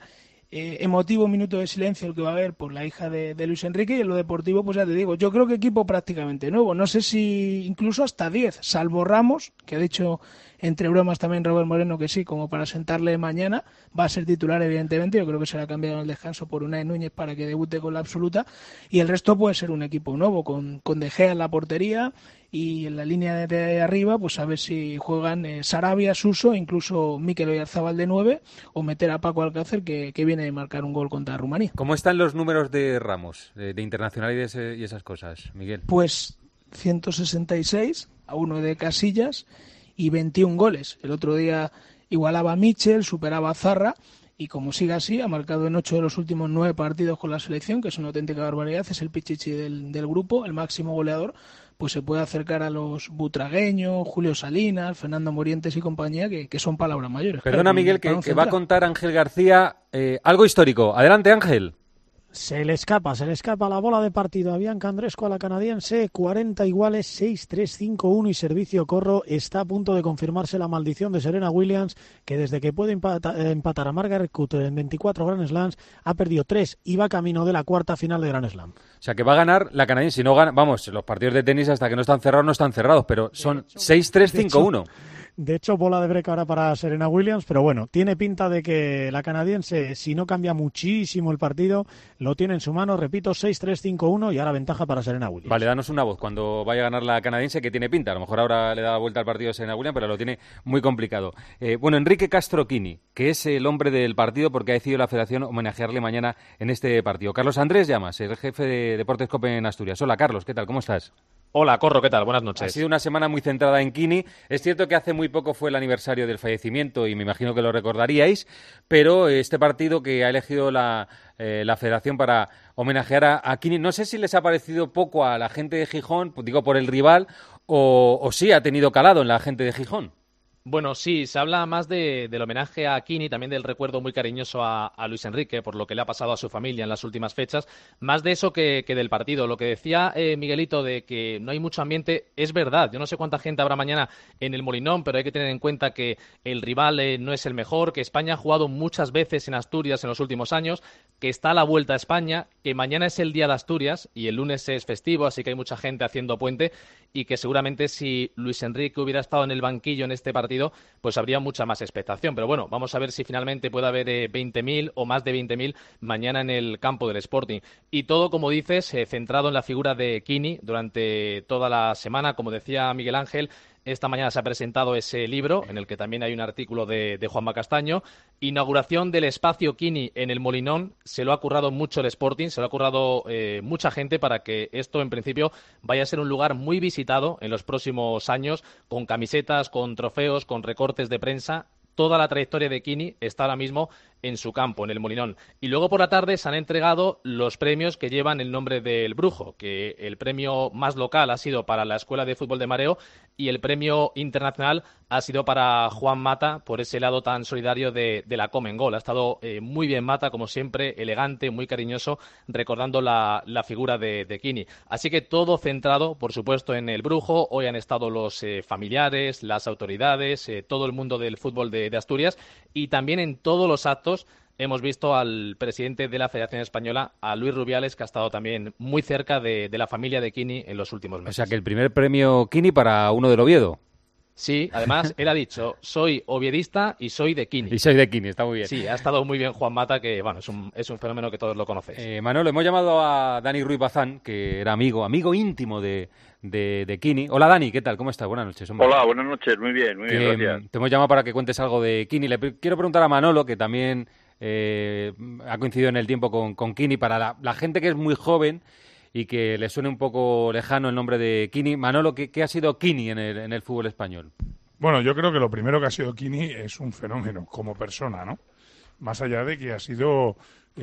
eh, emotivo minuto de silencio el que va a haber por la hija de, de Luis Enrique, y en lo deportivo, pues ya te digo, yo creo que equipo prácticamente nuevo, no sé si incluso hasta diez, salvo Ramos, que ha dicho entre bromas también Robert Moreno que sí, como para sentarle mañana, va a ser titular evidentemente, yo creo que será cambiado en el descanso por Unai Núñez para que debute con la absoluta, y el resto puede ser un equipo nuevo, con, con De Gea en la portería, y en la línea de, de arriba, pues a ver si juegan eh, Sarabia, Suso, incluso Mikel Oyarzabal de nueve, o meter a Paco Alcácer, que, que viene de marcar un gol contra Rumanía. ¿Cómo están los números de Ramos, de, de internacional y, de ese, y esas cosas, Miguel? Pues ciento sesenta y seis, a uno de Casillas, y veintiún goles. El otro día igualaba a Michel, superaba a Zarra, y como sigue así, ha marcado en ocho de los últimos nueve partidos con la selección, que es una auténtica barbaridad, es el pichichi del, del grupo, el máximo goleador, pues se puede acercar a los butragueños, Julio Salinas, Fernando Morientes y compañía, que, que son palabras mayores. Perdona, claro, Miguel, que, que va a contar Ángel García eh, algo histórico. Adelante, Ángel. Se le escapa, se le escapa la bola de partido a Bianca Andresco, a la canadiense, cuarenta iguales, seis tres cinco uno, y servicio corro. Está a punto de confirmarse la maldición de Serena Williams, que desde que puede empata, empatar a Margaret Court en veinticuatro Grand Slams, ha perdido tres y va camino de la cuarta final de Grand Slam. O sea, que va a ganar la canadiense. Si no gana, vamos, los partidos de tenis hasta que no están cerrados, no están cerrados, pero son seis tres cinco uno. De hecho, bola de break ahora para Serena Williams, pero bueno, tiene pinta de que la canadiense, si no cambia muchísimo el partido, lo tiene en su mano, repito, seis tres cinco uno, y ahora ventaja para Serena Williams. Vale, danos una voz cuando vaya a ganar la canadiense, que tiene pinta. A lo mejor ahora le da la vuelta al partido a Serena Williams, pero lo tiene muy complicado. Eh, bueno, Enrique Castro Quini, que es el hombre del partido porque ha decidido la Federación homenajearle mañana en este partido. Carlos Andrés Llamas, el jefe de Deportes COPE en Asturias. Hola, Carlos, ¿qué tal? ¿Cómo estás? Hola, Corro, ¿qué tal? Buenas noches. Ha sido una semana muy centrada en Quini. Es cierto que hace muy poco fue el aniversario del fallecimiento y me imagino que lo recordaríais, pero este partido que ha elegido la, eh, la Federación para homenajear a, a Quini, no sé si les ha parecido poco a la gente de Gijón, digo por el rival, o, o sí ha tenido calado en la gente de Gijón. Bueno, sí, se habla más de, del homenaje a Quini, también del recuerdo muy cariñoso a, a Luis Enrique por lo que le ha pasado a su familia en las últimas fechas, más de eso que, que del partido. Lo que decía eh, Miguelito de que no hay mucho ambiente es verdad. Yo no sé cuánta gente habrá mañana en el Molinón, pero hay que tener en cuenta que el rival eh, no es el mejor, que España ha jugado muchas veces en Asturias en los últimos años, que está a la vuelta a España, que mañana es el día de Asturias y el lunes es festivo, así que hay mucha gente haciendo puente, y que seguramente si Luis Enrique hubiera estado en el banquillo en este partido, pues habría mucha más expectación. Pero bueno, vamos a ver si finalmente puede haber eh, veinte mil o más de veinte mil mañana en el campo del Sporting. Y todo, como dices, eh, centrado en la figura de Quini durante toda la semana. Como decía Miguel Ángel, esta mañana se ha presentado ese libro, en el que también hay un artículo de, de Juanma Castaño. Inauguración del espacio Quini en el Molinón. Se lo ha currado mucho el Sporting, se lo ha currado eh, mucha gente para que esto, en principio, vaya a ser un lugar muy visitado en los próximos años, con camisetas, con trofeos, con recortes de prensa. Toda la trayectoria de Quini está ahora mismo en su campo, en el Molinón. Y luego por la tarde se han entregado los premios que llevan el nombre del Brujo, que el premio más local ha sido para la Escuela de Fútbol de Mareo y el premio internacional ha sido para Juan Mata por ese lado tan solidario de, de la Comengol. Ha estado eh, muy bien Mata, como siempre, elegante, muy cariñoso, recordando la, la figura de, de Quini. Así que todo centrado, por supuesto, en el Brujo. Hoy han estado los eh, familiares, las autoridades, eh, todo el mundo del fútbol de, de Asturias, y también en todos los actos hemos visto al presidente de la Federación Española, a Luis Rubiales, que ha estado también muy cerca de, de la familia de Quini en los últimos meses. O sea que el primer premio Quini para uno del Oviedo. Sí, además él ha dicho, soy oviedista y soy de Quini. Y soy de Quini, está muy bien. Sí, ha estado muy bien Juan Mata, que bueno, es un, es un fenómeno que todos lo conocéis. Eh, Manolo, hemos llamado a Dani Ruiz Bazán, que era amigo, amigo íntimo de, de, de Quini. Hola Dani, ¿qué tal? ¿Cómo estás? Buenas noches, hombre. Hola, buenas noches, muy bien, muy que, bien, gracias. Te hemos llamado para que cuentes algo de Quini. Le quiero preguntar a Manolo, que también eh, ha coincidido en el tiempo con, con Quini, para la, la gente que es muy joven y que le suene un poco lejano el nombre de Quini. Manolo, ¿qué, qué ha sido Quini en el, en el fútbol español? Bueno, yo creo que lo primero que ha sido Quini es un fenómeno como persona, ¿no? Más allá de que ha sido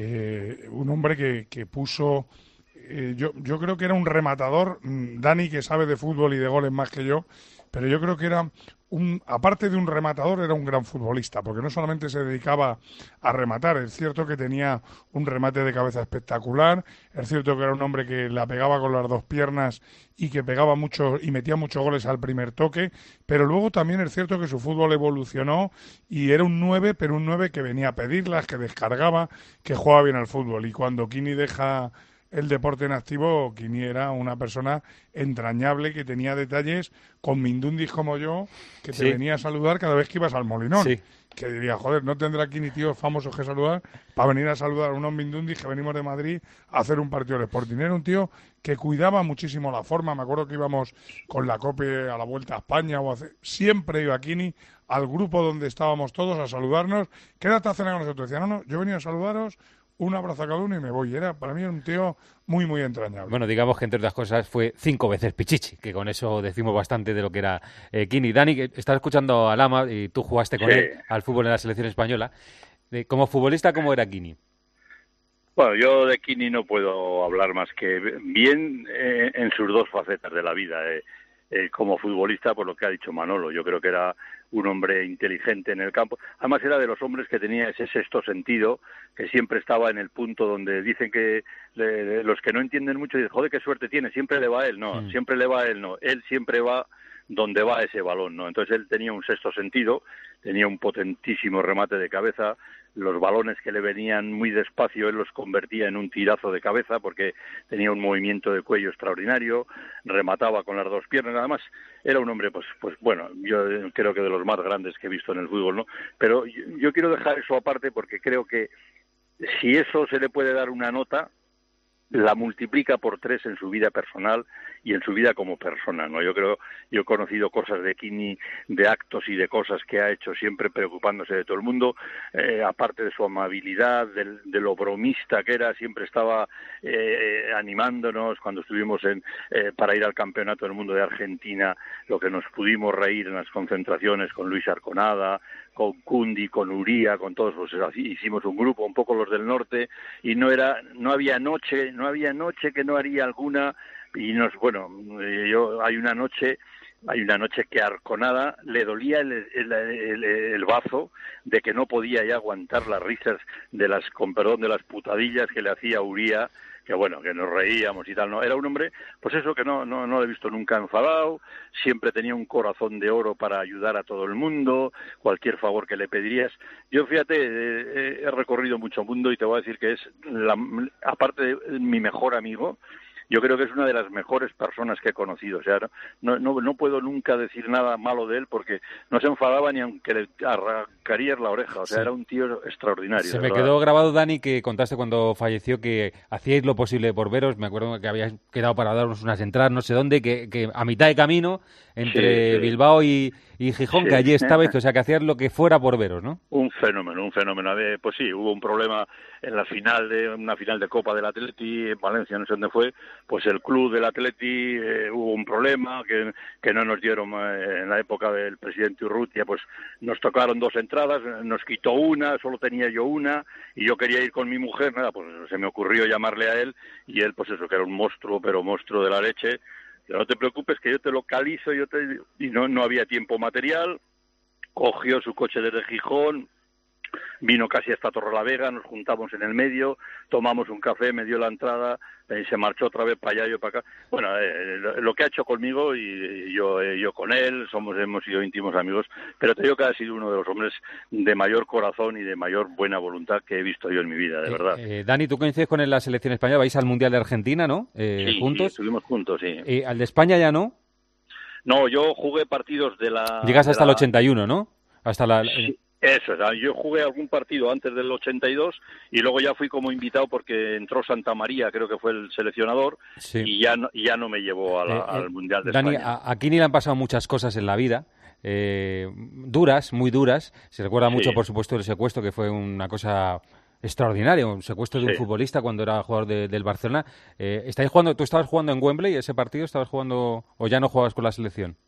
eh, un hombre que, que puso... Eh, yo, yo creo que era un rematador, Dani, que sabe de fútbol y de goles más que yo, pero yo creo que era un, aparte de un rematador, era un gran futbolista, porque no solamente se dedicaba a rematar, es cierto que tenía un remate de cabeza espectacular, es cierto que era un hombre que la pegaba con las dos piernas y que pegaba mucho y metía muchos goles al primer toque, pero luego también es cierto que su fútbol evolucionó y era un nueve, pero un nueve que venía a pedirlas, que descargaba, que jugaba bien al fútbol. Y cuando Kini deja el deporte en activo, Kini era una persona entrañable que tenía detalles con mindundis como yo, que te Sí. venía a saludar cada vez que ibas al Molinón. Sí. Que diría, joder, no tendrá Kini tíos famosos que saludar para venir a saludar a unos mindundis que venimos de Madrid a hacer un partido de Sporting. Era un tío que cuidaba muchísimo la forma. Me acuerdo que íbamos con la COPE a la Vuelta a España o a hacer... siempre iba Kini al grupo donde estábamos todos a saludarnos. Quédate a cenar con nosotros. Decía, no, no, yo venía a saludaros, un abrazo a cada uno y me voy. Era, para mí era un tío muy, muy entrañable. Bueno, digamos que entre otras cosas fue cinco veces Pichichi, que con eso decimos bastante de lo que era eh, Kini. Dani, que estás escuchando a Lama y tú jugaste con Sí. él al fútbol en la selección española. Eh, como futbolista, ¿cómo era Kini? Bueno, yo de Kini no puedo hablar más que bien eh, en sus dos facetas de la vida. Eh, eh, como futbolista, por lo que ha dicho Manolo, yo creo que era un hombre inteligente en el campo. Además era de los hombres que tenía ese sexto sentido, que siempre estaba en el punto donde dicen que le- le- los que no entienden mucho dicen, joder, qué suerte tiene, siempre le va a él. No, Mm. siempre le va a él, no. Él siempre va donde va ese balón, ¿no? Entonces él tenía un sexto sentido, tenía un potentísimo remate de cabeza, los balones que le venían muy despacio él los convertía en un tirazo de cabeza porque tenía un movimiento de cuello extraordinario, remataba con las dos piernas, además era un hombre, pues, pues bueno, yo creo que de los más grandes que he visto en el fútbol, ¿no? Pero yo, yo quiero dejar eso aparte porque creo que si eso se le puede dar una nota, la multiplica por tres en su vida personal y en su vida como persona, ¿no? Yo creo, yo he conocido cosas de Kini, de actos y de cosas que ha hecho siempre preocupándose de todo el mundo, eh, aparte de su amabilidad, del- de lo bromista que era, siempre estaba eh, animándonos cuando estuvimos en eh, para ir al Campeonato del Mundo de Argentina, lo que nos pudimos reír en las concentraciones con Luis Arconada, con Cundi, con Uría, con todos, pues así hicimos un grupo, un poco los del norte, y no era, no había noche, no había noche que no haría alguna, y nos, bueno, eh, yo hay una noche, hay una noche que a Arconada le dolía el, el, el, el bazo de que no podía ya aguantar las risas de las, con perdón, de las putadillas que le hacía Uría, que bueno, que nos reíamos y tal, no, era un hombre, pues eso, que no, no, no lo he visto nunca enfadado, siempre tenía un corazón de oro para ayudar a todo el mundo, cualquier favor que le pedirías. Yo, fíjate, eh, he recorrido mucho mundo y te voy a decir que es, la, aparte de mi mejor amigo, yo creo que es una de las mejores personas que he conocido. O sea, no, no, no puedo nunca decir nada malo de él porque no se enfadaba ni aunque le arrancarías la oreja. O sea, Sí. era un tío extraordinario. Se de me verdad. quedó grabado, Dani, que contaste cuando falleció que hacíais lo posible por veros. Me acuerdo que habíais quedado para darnos unas entradas, no sé dónde, que, que a mitad de camino, entre Sí, sí. Bilbao y, y Gijón, Sí. que allí estabais, que, o sea, que hacíais lo que fuera por veros, ¿no? Un fenómeno, un fenómeno. A ver, pues sí, hubo un problema en la final de una final de Copa del Atleti en Valencia, no sé dónde fue, pues el club del Atleti eh, hubo un problema que, que no nos dieron eh, en la época del presidente Urrutia, pues nos tocaron dos entradas, nos quitó una, solo tenía yo una y yo quería ir con mi mujer, nada, pues se me ocurrió llamarle a él y él, pues eso, que era un monstruo, pero monstruo de la leche. Pero no te preocupes que yo te localizo, yo te y no no había tiempo material. Cogió su coche desde Gijón, vino casi hasta Torrelavega, nos juntamos en el medio, tomamos un café, me dio la entrada, y se marchó otra vez para allá, yo para acá. Bueno, eh, lo, lo que ha hecho conmigo y yo eh, yo con él, somos hemos sido íntimos amigos, pero te digo que ha sido uno de los hombres de mayor corazón y de mayor buena voluntad que he visto yo en mi vida, de verdad. Eh, Dani, tú coincides con él en la selección española, vais al Mundial de Argentina, ¿no? Eh, sí, juntos. sí, estuvimos juntos, sí. Eh, al de España ya no. No, yo jugué partidos de la... Llegas de hasta la- el ochenta y uno, ¿no? Hasta la... Sí, eso, o sea, yo jugué algún partido antes del ochenta y dos y luego ya fui como invitado porque entró Santa María, creo que fue el seleccionador, Sí. y ya no, ya no me llevó a la- Eh, eh, al Mundial de Dani, España. a, a Kini le han pasado muchas cosas en la vida, eh, duras, muy duras. Se recuerda Sí. mucho, por supuesto, el secuestro, que fue una cosa extraordinaria, un secuestro de un Sí. futbolista cuando era jugador de- del Barcelona. Eh, ¿estáis jugando, ¿Tú estabas jugando en Wembley ese partido? ¿Estabas jugando o ya no jugabas con la selección?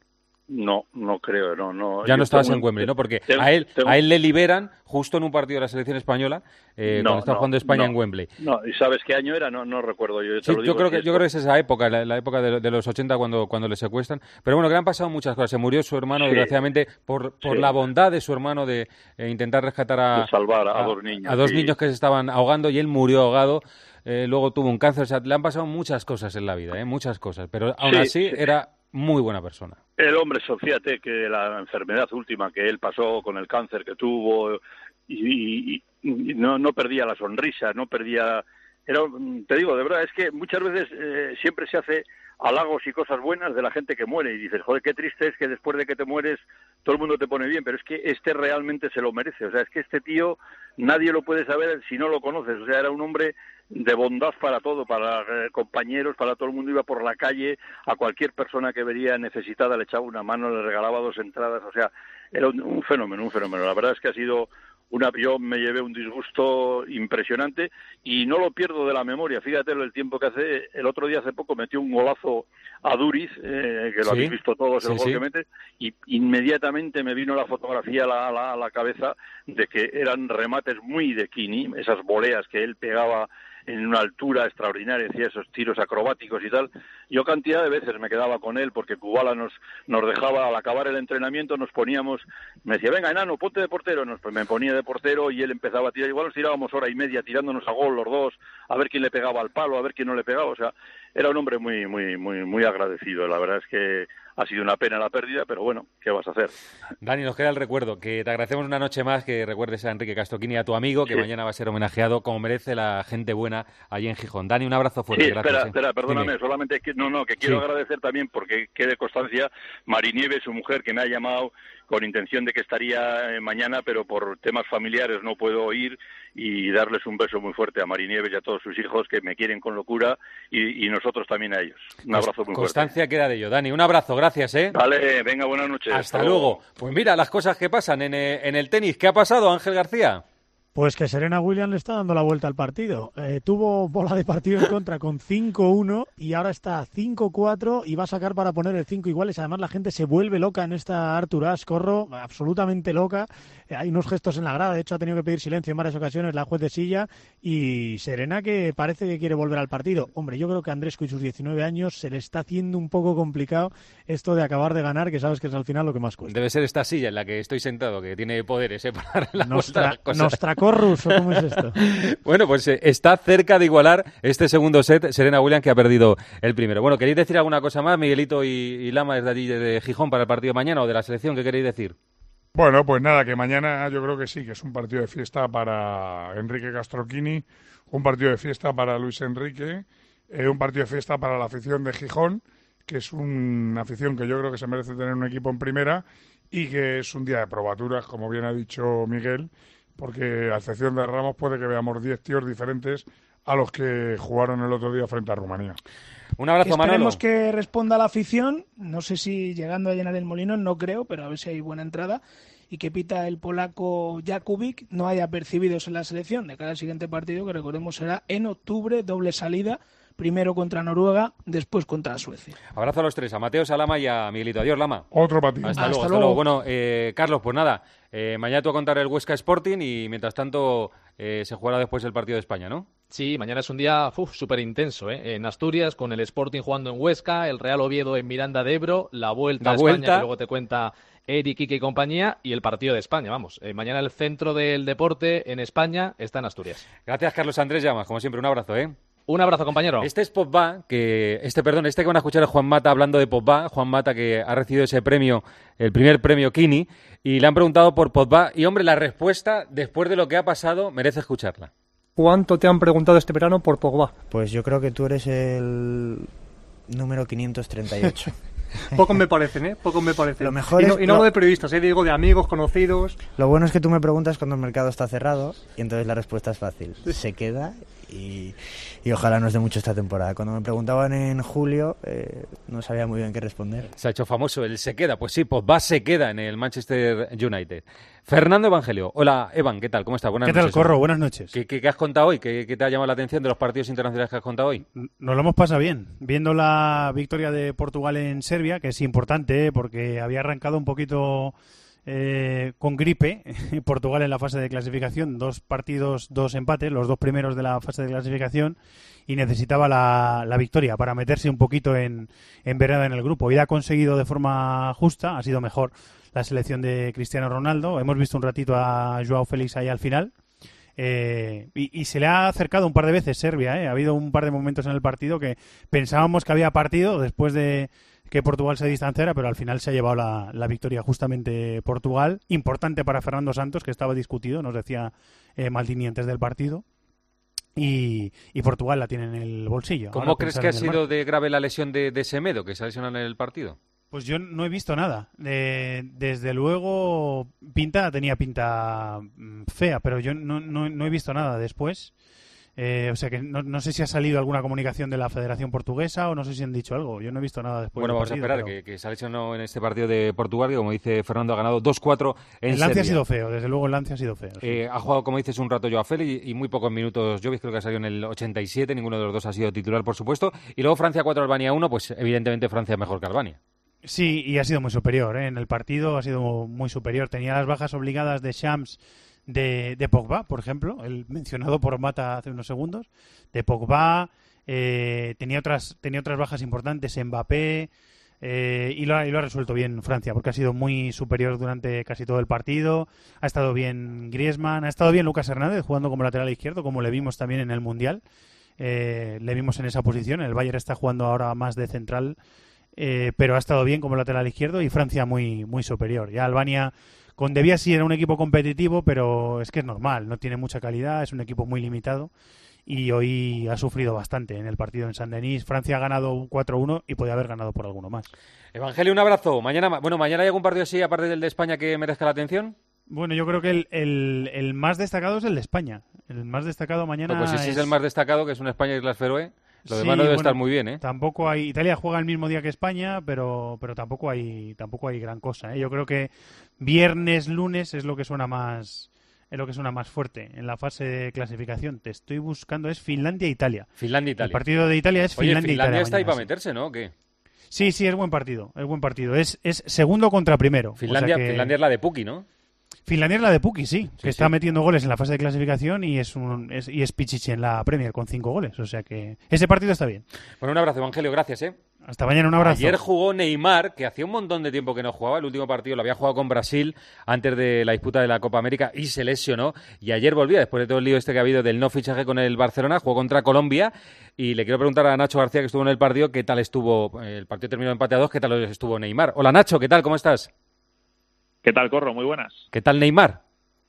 No, no creo, no, no. Ya no estabas tengo, en Wembley, ¿no? Porque tengo, a él tengo, a él le liberan justo en un partido de la selección española eh, no, cuando está no, jugando España no, en Wembley. No, ¿y sabes qué año era? No, no recuerdo. Yo, te sí, lo digo yo creo que esto. yo creo que es esa época, la, la época de, de los ochenta cuando cuando le secuestran. Pero bueno, que le han pasado muchas cosas. Se murió su hermano, sí, desgraciadamente, por por sí. la bondad de su hermano de eh, intentar rescatar a de salvar a, a, a dos niños, a dos sí. niños que se estaban ahogando y él murió ahogado. Eh, luego tuvo un cáncer. O sea, le han pasado muchas cosas en la vida, ¿eh? Muchas cosas. Pero aún sí, así sí. era muy buena persona. El hombre, fíjate que la enfermedad última que él pasó con el cáncer que tuvo y, y, y no, no perdía la sonrisa, no perdía... Era, te digo, de verdad, es que muchas veces eh, siempre se hace halagos y cosas buenas de la gente que muere y dices, joder, qué triste es que después de que te mueres todo el mundo te pone bien, pero es que este realmente se lo merece. O sea, es que este tío nadie lo puede saber si no lo conoces. O sea, era un hombre de bondad para todo, para eh, compañeros, para todo el mundo. Iba por la calle, a cualquier persona que vería necesitada le echaba una mano, le regalaba dos entradas. O sea, era un, un fenómeno, un fenómeno. La verdad es que ha sido... Una, yo me llevé un disgusto impresionante y no lo pierdo de la memoria. Fíjate el tiempo que hace. El otro día, hace poco, metió un golazo a Duriz, eh, que lo sí, habéis visto todos, el sí, gol sí. que mete, y inmediatamente me vino la fotografía a la, a, la, a la cabeza de que eran remates muy de Kini, esas voleas que él pegaba en una altura extraordinaria, decía esos tiros acrobáticos y tal. Yo cantidad de veces me quedaba con él porque Kubala nos nos dejaba, al acabar el entrenamiento nos poníamos, me decía, venga enano, ponte de portero, nos, pues me ponía de portero y él empezaba a tirar, igual nos tirábamos hora y media tirándonos a gol los dos, a ver quién le pegaba al palo, a ver quién no le pegaba. O sea, era un hombre muy muy muy muy agradecido. La verdad es que ha sido una pena la pérdida, pero bueno, ¿qué vas a hacer? Dani, nos queda el recuerdo, que te agradecemos una noche más, que recuerdes a Enrique Castroquini, a tu amigo, que sí. mañana va a ser homenajeado como merece la gente buena allí en Gijón. Dani, un abrazo fuerte. Sí, gracias, espera, eh. espera, perdóname, Dime. solamente que, no, no, que quiero sí. agradecer también, porque quede constancia, Marinieves, su mujer, que me ha llamado con intención de que estaría eh, mañana, pero por temas familiares no puedo ir, y darles un beso muy fuerte a Marinieves y a todos sus hijos, que me quieren con locura, y, y nosotros también a ellos. Un abrazo muy fuerte. Constancia queda de ello. Dani, un abrazo, gracias, ¿eh? Vale, venga, buenas noches. Hasta, Hasta luego. luego. Pues mira, las cosas que pasan en, en el tenis. ¿Qué ha pasado, Ángel García? Pues que Serena Williams le está dando la vuelta al partido. Eh, tuvo bola de partido en contra con cinco uno y ahora está cinco cuatro y va a sacar para poner el cinco iguales. Además, la gente se vuelve loca en esta Artur Ashe, Corro, absolutamente loca. Eh, hay unos gestos en la grada, de hecho ha tenido que pedir silencio en varias ocasiones la juez de silla, y Serena que parece que quiere volver al partido. Hombre, yo creo que a Andreescu y sus diecinueve años se le está haciendo un poco complicado esto de acabar de ganar, que sabes que es al final lo que más cuesta. Debe ser esta silla en la que estoy sentado, que tiene poderes, ¿eh? Para darle la Nostra, vuelta a las cosas. Nostra Corrus, ¿o cómo es esto? Bueno, pues eh, está cerca de igualar este segundo set Serena Williams, que ha perdido el primero. Bueno, ¿queréis decir alguna cosa más, Miguelito y, y Lama, desde allí de Gijón, para el partido de mañana, o de la selección? ¿Qué queréis decir? Bueno, pues nada, que mañana yo creo que sí, que es un partido de fiesta para Enrique Castroquini, un partido de fiesta para Luis Enrique, eh, un partido de fiesta para la afición de Gijón, que es una afición que yo creo que se merece tener un equipo en primera, y que es un día de probaturas, como bien ha dicho Miguel, porque a excepción de Ramos puede que veamos diez tíos diferentes a los que jugaron el otro día frente a Rumanía. Un abrazo, Manolo. Esperemos que responda la afición, no sé si llegando a llenar el Molino, no creo, pero a ver si hay buena entrada, y que pita el polaco Jakubik no haya percibidos en la selección de cara al siguiente partido, que recordemos será en octubre, doble salida, primero contra Noruega, después contra Suecia. Abrazo a los tres, a Mateo, a Lama y a Miguelito. Adiós, Lama. Otro partido. Hasta, hasta luego, hasta luego. luego. Bueno, eh, Carlos, pues nada, eh, mañana tú a contar el Huesca Sporting y mientras tanto eh, se jugará después el partido de España, ¿no? Sí, mañana es un día súper intenso, ¿eh? En Asturias, con el Sporting jugando en Huesca, el Real Oviedo en Miranda de Ebro, la vuelta la a España, vuelta. que luego te cuenta Eric, Quique y compañía, y el partido de España, vamos. Eh, mañana el centro del deporte en España está en Asturias. Gracias, Carlos Andrés Llamas, como siempre, un abrazo, ¿eh? Un abrazo, compañero. Este es Pogba, que este, perdón, este que van a escuchar es Juan Mata hablando de Pogba. Juan Mata, que ha recibido ese premio, el primer premio Kini, y le han preguntado por Pogba. Y, hombre, la respuesta, después de lo que ha pasado, merece escucharla. ¿Cuánto te han preguntado este verano por Pogba? Pues yo creo que tú eres el número quinientos treinta y ocho. Pocos me parecen, ¿eh? Pocos me parecen. Lo mejor y no, es, y no lo... de periodistas, ¿eh? Digo de amigos, conocidos. Lo bueno es que tú me preguntas cuando el mercado está cerrado y entonces la respuesta es fácil. Se queda y, y ojalá nos dé mucho esta temporada. Cuando me preguntaban en julio, eh, no sabía muy bien qué responder. Se ha hecho famoso el se queda. Pues sí, Pogba se queda en el Manchester United. Fernando Evangelio. Hola, Evan, ¿qué tal? ¿Cómo estás? Buenas ¿Qué noches. tal, Corro? Buenas noches. ¿Qué, qué, qué has contado hoy? ¿Qué, ¿Qué te ha llamado la atención de los partidos internacionales que has contado hoy? Nos lo hemos pasado bien, viendo la victoria de Portugal en Serbia, que es importante, ¿eh? Porque había arrancado un poquito eh, con gripe Portugal en la fase de clasificación, dos partidos, dos empates, los dos primeros de la fase de clasificación, y necesitaba la, la victoria para meterse un poquito en, en vereda en el grupo. Y ha conseguido de forma justa, ha sido mejor la selección de Cristiano Ronaldo. Hemos visto un ratito a Joao Félix ahí al final. Eh, y, y se le ha acercado un par de veces Serbia, ¿eh? Ha habido un par de momentos en el partido que pensábamos que había partido después de que Portugal se distanciara, pero al final se ha llevado la, la victoria justamente Portugal. Importante para Fernando Santos, que estaba discutido, nos decía eh, Maldini antes del partido. Y, y Portugal la tiene en el bolsillo. ¿Cómo Ahora crees pensar que ha en el sido mar. de grave la lesión de, de Semedo, que se ha lesionado en el partido? Pues yo no he visto nada. Eh, desde luego, pinta, tenía pinta mm, fea, pero yo no, no, no he visto nada después. Eh, o sea que no, no sé si ha salido alguna comunicación de la Federación Portuguesa o no sé si han dicho algo. Yo no he visto nada después. Bueno, del vamos partido, a esperar pero... que, que se ha lesionado en este partido de Portugal, que como dice Fernando ha ganado dos cuatro en El lance Serbia. ha sido feo, desde luego el lance ha sido feo. Sí. Eh, ha jugado, como dices, un rato Joao Félix y, y muy pocos minutos Jovic, creo que ha salido en el ochenta y siete, ninguno de los dos ha sido titular, por supuesto. Y luego Francia cuatro, Albania uno, pues evidentemente Francia es mejor que Albania. Sí, y ha sido muy superior, ¿eh? En el partido ha sido muy superior. Tenía las bajas obligadas de Shams, de, de Pogba, por ejemplo, el mencionado por Mata hace unos segundos, de Pogba, eh, tenía otras tenía otras bajas importantes, Mbappé, eh, y, lo ha, y lo ha resuelto bien Francia, porque ha sido muy superior durante casi todo el partido. Ha estado bien Griezmann, ha estado bien Lucas Hernández jugando como lateral izquierdo, como le vimos también en el Mundial. Eh, le vimos en esa posición, el Bayern está jugando ahora más de central. Eh, pero ha estado bien como lateral izquierdo y Francia muy muy superior. Ya Albania con De Biasi era un equipo competitivo, pero es que es normal, no tiene mucha calidad, es un equipo muy limitado y hoy ha sufrido bastante en el partido en Saint-Denis. Francia ha ganado cuatro uno y podía haber ganado por alguno más. Evangelio, un abrazo. Mañana, bueno, mañana hay algún partido así, aparte del de España, que merezca la atención. Bueno, yo creo que el, el, el más destacado es el de España. El más destacado mañana Pues, pues ese es... es el más destacado, que es un España-Islas Feroe. Lo Sí, demás no debe bueno, estar muy bien, ¿eh? Tampoco hay... Italia juega el mismo día que España, pero pero tampoco hay tampoco hay gran cosa, ¿eh? Yo creo que viernes, lunes es lo que suena más es lo que suena más fuerte en la fase de clasificación. Te estoy buscando, es Finlandia-Italia. Finlandia-Italia. El partido de Italia es Oye, Finlandia-Italia. Finlandia está ahí mañana, para sí. meterse, ¿no? ¿O qué? Sí, sí, es buen partido, es buen partido. Es, es segundo contra primero. Finlandia, o sea que... Finlandia es la de Puki, ¿no? Finlandia es la de Puki, sí, que sí. está metiendo goles en la fase de clasificación y es un es, y es Pichichi en la Premier con cinco goles. O sea que ese partido está bien. Bueno, un abrazo, Evangelio, gracias, ¿eh? Hasta mañana, un abrazo. Ayer jugó Neymar, que hacía un montón de tiempo que no jugaba. El último partido lo había jugado con Brasil antes de la disputa de la Copa América y se lesionó. Y ayer volvía, después de todo el lío este que ha habido del no fichaje con el Barcelona, jugó contra Colombia. Y le quiero preguntar a Nacho García, que estuvo en el partido, qué tal estuvo. El partido terminó empate a dos, ¿qué tal estuvo Neymar? Hola, Nacho, ¿qué tal? ¿Cómo estás? ¿Qué tal, Corro? Muy buenas. ¿Qué tal Neymar?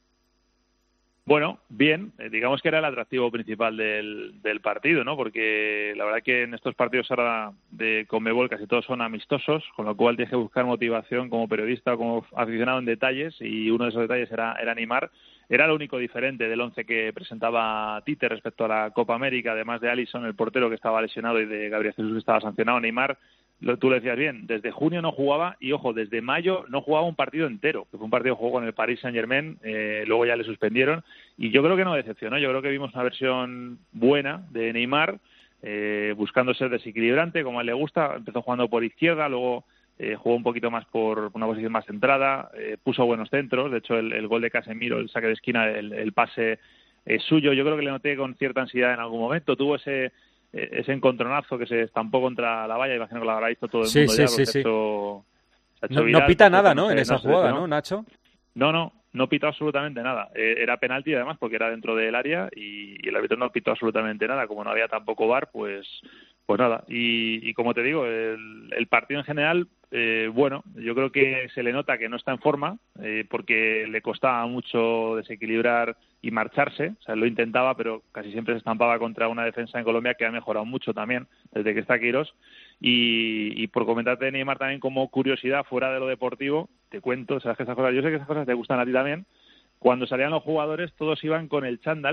Bueno, bien, eh, digamos que era el atractivo principal del, del partido, ¿no? Porque la verdad que en estos partidos ahora de Conmebol casi todos son amistosos, con lo cual tienes que buscar motivación como periodista o como aficionado en detalles, y uno de esos detalles era, era Neymar. Era lo único diferente del once que presentaba Tite respecto a la Copa América, además de Alisson, el portero, que estaba lesionado, y de Gabriel Jesús, que estaba sancionado. Neymar, lo, tú lo decías bien, desde junio no jugaba, y ojo, desde mayo no jugaba un partido entero, que fue un partido que jugó con el Paris Saint-Germain, eh, luego ya le suspendieron, y yo creo que no decepcionó. Yo creo que vimos una versión buena de Neymar, eh, buscando ser desequilibrante, como a él le gusta. Empezó jugando por izquierda, luego eh, jugó un poquito más por una posición más centrada, eh, puso buenos centros. De hecho, el, el gol de Casemiro, el saque de esquina, el, el pase es suyo. Yo creo que le noté con cierta ansiedad en algún momento. Tuvo ese ese encontronazo que se estampó contra la valla, imagino que lo habrá visto todo el sí, mundo sí, ya. Sí, sí. Hecho, se ha hecho no, viral, no pita nada, no ¿no? En esa no sé, jugada, ¿no? ¿no, Nacho? No, no, no pitó absolutamente nada. Eh, era penalti además porque era dentro del área y, y el árbitro no pitó absolutamente nada. Como no había tampoco V A R, pues pues nada. Y, y como te digo, el, el partido en general, eh, bueno, yo creo que se le nota que no está en forma, eh, porque le costaba mucho desequilibrar y marcharse. O sea, lo intentaba, pero casi siempre se estampaba contra una defensa en Colombia que ha mejorado mucho también desde que está Queiroz. Y, y por comentarte de Neymar también, como curiosidad fuera de lo deportivo, te cuento, sabes que esas cosas, yo sé que esas cosas te gustan a ti también. Cuando salían los jugadores todos iban con el chándal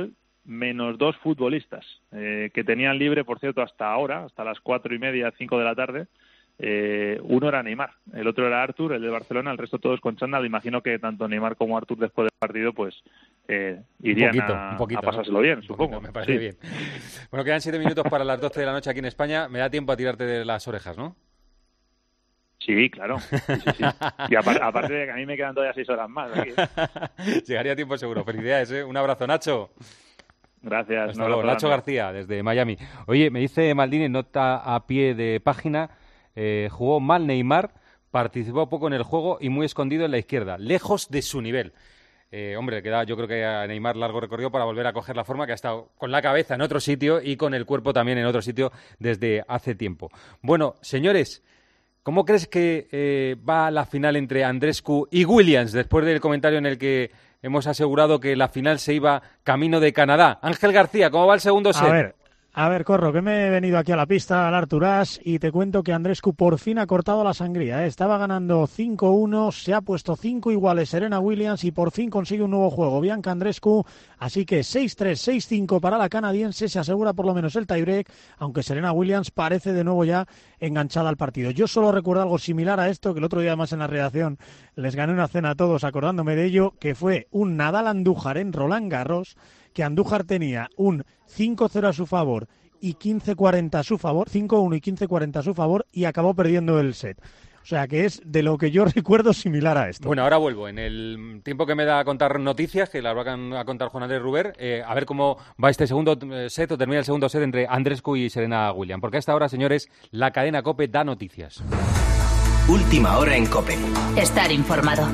menos dos futbolistas eh, que tenían libre, por cierto, hasta ahora, hasta las cuatro y media, cinco de la tarde. Eh, uno era Neymar, el otro era Artur, el de Barcelona, el resto todos con chándal. Imagino que tanto Neymar como Artur después del partido pues eh, irían un poquito, a, un poquito, a pasárselo ¿no? bien, Un supongo. poquito, me parece sí. bien. Bueno, quedan siete minutos para las doce de la noche aquí en España. Me da tiempo a tirarte de las orejas, ¿no? Sí, claro. Sí, sí, sí. Y aparte, aparte de que a mí me quedan todavía seis horas más. Aquí. Llegaría a tiempo seguro. Felicidades, ¿eh? Un abrazo, Nacho. Gracias. Hasta luego. Nacho García, desde Miami. Oye, me dice Maldini, nota a pie de página, eh, jugó mal Neymar, participó poco en el juego y muy escondido en la izquierda, lejos de su nivel. Eh, hombre, queda yo creo que a Neymar largo recorrido para volver a coger la forma, que ha estado con la cabeza en otro sitio y con el cuerpo también en otro sitio desde hace tiempo. Bueno, señores, ¿cómo crees que eh, va la final entre Andreescu y Williams después del comentario en el que hemos asegurado que la final se iba camino de Canadá? Ángel García, ¿cómo va el segundo set? A ver, a ver, Corro, que me he venido aquí a la pista al Arturás y te cuento que Andreescu por fin ha cortado la sangría, ¿eh? Estaba ganando cinco uno, se ha puesto cinco iguales Serena Williams y por fin consigue un nuevo juego Bianca Andreescu, así que seis tres, seis cinco para la canadiense, se asegura por lo menos el tiebreak, aunque Serena Williams parece de nuevo ya enganchada al partido. Yo solo recuerdo algo similar a esto, que el otro día además en la redacción les gané una cena a todos acordándome de ello, que fue un Nadal-Andújar en Roland Garros, que Andújar tenía un cinco cero a su favor y quince cuarenta a su favor, cinco uno y quince cuarenta a su favor, y acabó perdiendo el set. O sea, que es de lo que yo recuerdo similar a esto. Bueno, ahora vuelvo. En el tiempo que me da a contar noticias, que las va a contar Juan Andrés Ruber, eh, a ver cómo va este segundo set o termina el segundo set entre Andreescu y Serena Williams. Porque a esta hora, señores, la cadena COPE da noticias. Última hora en COPE. Estar informado.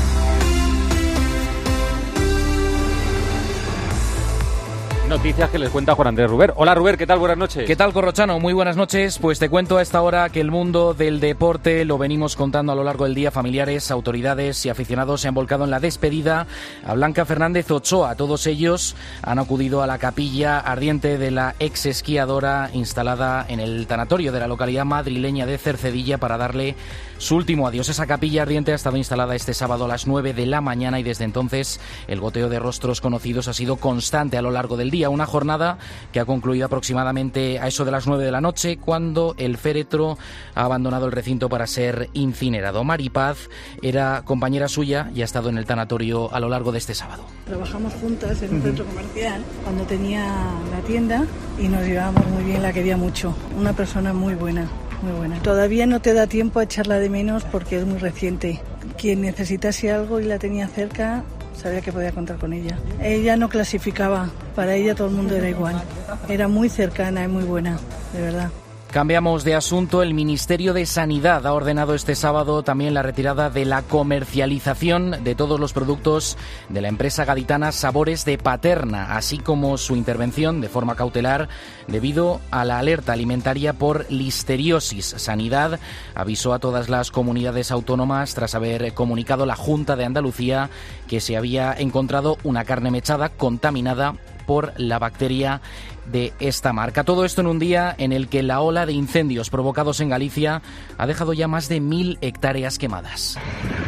Noticias que les cuenta Juan Andrés Ruber. Hola Ruber, ¿qué tal? Buenas noches. ¿Qué tal, Corrochano? Muy buenas noches. Pues te cuento a esta hora que el mundo del deporte lo venimos contando a lo largo del día. Familiares, autoridades y aficionados se han volcado en la despedida a Blanca Fernández Ochoa. Todos ellos han acudido a la capilla ardiente de la ex esquiadora instalada en el tanatorio de la localidad madrileña de Cercedilla para darle su último adiós. Esa capilla ardiente ha estado instalada este sábado a las nueve de la mañana y desde entonces el goteo de rostros conocidos ha sido constante a lo largo del día. Una jornada que ha concluido aproximadamente a eso de las nueve de la noche cuando el féretro ha abandonado el recinto para ser incinerado. Mari Paz era compañera suya y ha estado en el tanatorio a lo largo de este sábado. Trabajamos juntas en un centro comercial cuando tenía la tienda y nos llevábamos muy bien, la quería mucho. Una persona muy buena. Muy buena. Todavía no te da tiempo a echarla de menos porque es muy reciente. Quien necesitase algo y la tenía cerca, sabía que podía contar con ella. Ella no clasificaba, para ella todo el mundo era igual. Era muy cercana y muy buena, de verdad. Cambiamos de asunto. El Ministerio de Sanidad ha ordenado este sábado también la retirada de la comercialización de todos los productos de la empresa gaditana Sabores de Paterna, así como su intervención de forma cautelar debido a la alerta alimentaria por listeriosis. Sanidad avisó a todas las comunidades autónomas tras haber comunicado la Junta de Andalucía que se había encontrado una carne mechada contaminada por la bacteria de esta marca. Todo esto en un día en el que la ola de incendios provocados en Galicia ha dejado ya más de mil hectáreas quemadas.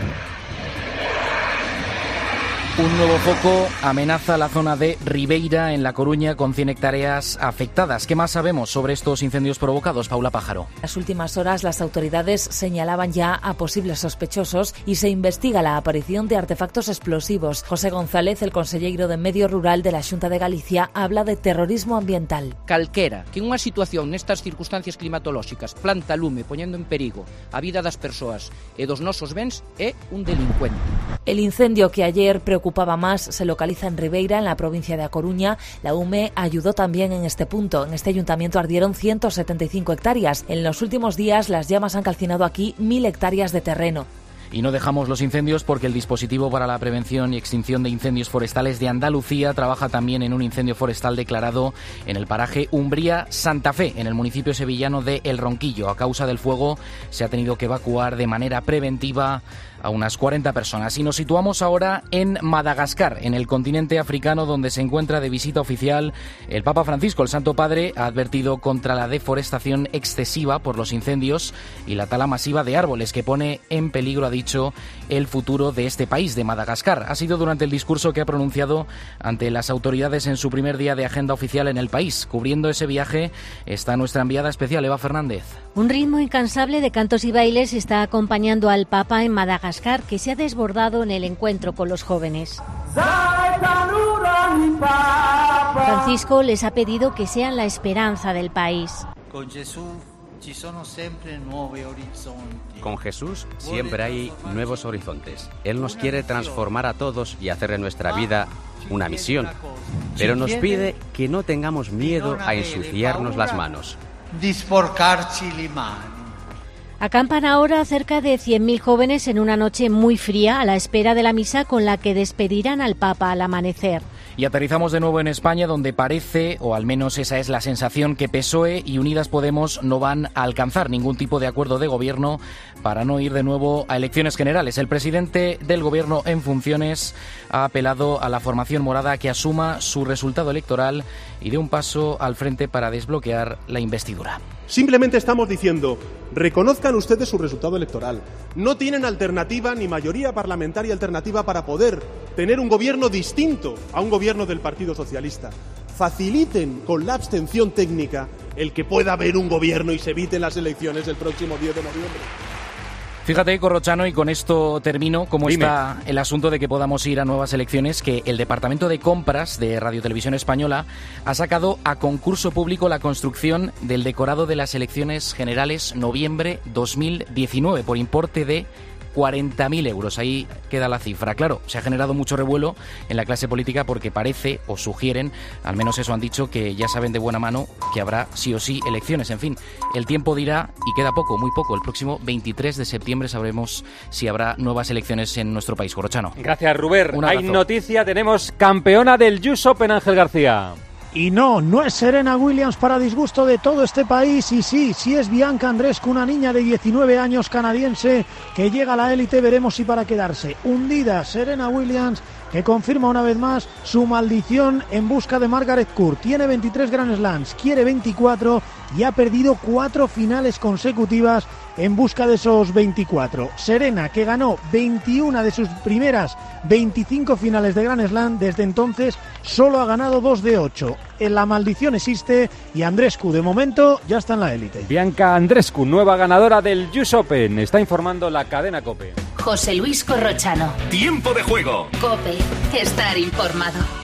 Un nuevo foco amenaza la zona de Ribeira, en La Coruña, con cien hectáreas afectadas. ¿Qué más sabemos sobre estos incendios provocados, Paula Pájaro? En las últimas horas, las autoridades señalaban ya a posibles sospechosos y se investiga la aparición de artefactos explosivos. José González, el conselleiro de Medio Rural de la Xunta de Galicia, habla de terrorismo ambiental. Calquera que unha situación nestas circunstancias climatolóxicas planta lume poñendo en perigo a vida das persoas e dos nosos bens é un delincuente. El incendio que ayer preocupaba más se localiza en Ribeira, en la provincia de A Coruña. La U M E ayudó también en este punto. En este ayuntamiento ardieron ciento setenta y cinco hectáreas. En los últimos días las llamas han calcinado aquí mil hectáreas de terreno. Y no dejamos los incendios porque el dispositivo para la prevención y extinción de incendios forestales de Andalucía trabaja también en un incendio forestal declarado en el paraje Umbría Santa Fe, en el municipio sevillano de El Ronquillo. A causa del fuego se ha tenido que evacuar de manera preventiva a unas cuarenta personas. Y nos situamos ahora en Madagascar, en el continente africano, donde se encuentra de visita oficial el Papa Francisco. El Santo Padre ha advertido contra la deforestación excesiva por los incendios y la tala masiva de árboles que pone en peligro, ha dicho, dicho, el futuro de este país, de Madagascar. Ha sido durante el discurso que ha pronunciado ante las autoridades en su primer día de agenda oficial en el país. Cubriendo ese viaje está nuestra enviada especial, Eva Fernández. Un ritmo incansable de cantos y bailes está acompañando al Papa en Madagascar, que se ha desbordado en el encuentro con los jóvenes. Francisco les ha pedido que sean la esperanza del país. Con Jesús ci sono sempre nuovi orizzonti. Con Jesús siempre hay nuevos horizontes. Él nos quiere transformar a todos y hacer de nuestra vida una misión. Pero nos pide que no tengamos miedo a ensuciarnos las manos. Di sporcarci le mani. Acampan ahora cerca de cien mil jóvenes en una noche muy fría a la espera de la misa con la que despedirán al Papa al amanecer. Y aterrizamos de nuevo en España, donde parece, o al menos esa es la sensación, que P S O E y Unidas Podemos no van a alcanzar ningún tipo de acuerdo de gobierno para no ir de nuevo a elecciones generales. El presidente del gobierno en funciones ha apelado a la formación morada a que asuma su resultado electoral y dé un paso al frente para desbloquear la investidura. Simplemente estamos diciendo, reconozcan ustedes su resultado electoral. No tienen alternativa ni mayoría parlamentaria alternativa para poder tener un gobierno distinto a un gobierno del Partido Socialista. Faciliten con la abstención técnica el que pueda haber un gobierno y se eviten las elecciones el próximo diez de noviembre. Fíjate, Corrochano, y con esto termino, cómo Dime. está el asunto de que podamos ir a nuevas elecciones, que el Departamento de Compras de Radio Televisión Española ha sacado a concurso público la construcción del decorado de las elecciones generales noviembre dos mil diecinueve por importe de cuarenta mil euros. Ahí queda la cifra. Claro, se ha generado mucho revuelo en la clase política porque parece, o sugieren, al menos eso han dicho, que ya saben de buena mano que habrá sí o sí elecciones. En fin, el tiempo dirá, y queda poco, muy poco. El próximo veintitrés de septiembre sabremos si habrá nuevas elecciones en nuestro país. Corrochano. Gracias, Ruber. Un Hay abrazo. noticia, tenemos campeona del U S Open, Ángel García. Y no, no es Serena Williams para disgusto de todo este país. Y sí, sí es Bianca Andreescu, una niña de diecinueve años canadiense que llega a la élite, veremos si para quedarse. Hundida Serena Williams, que confirma una vez más su maldición en busca de Margaret Court. Tiene veintitrés Grand Slams, quiere veinticuatro y ha perdido cuatro finales consecutivas en busca de esos veinticuatro. Serena, que ganó veintiuna de sus primeras veinticinco finales de Grand Slam, desde entonces solo ha ganado dos de ocho. En la maldición existe y Andreescu, de momento, ya está en la élite. Bianca Andreescu, nueva ganadora del U S Open, está informando la cadena COPE. José Luis Corrochano. Tiempo de juego. COPE. Estar informado.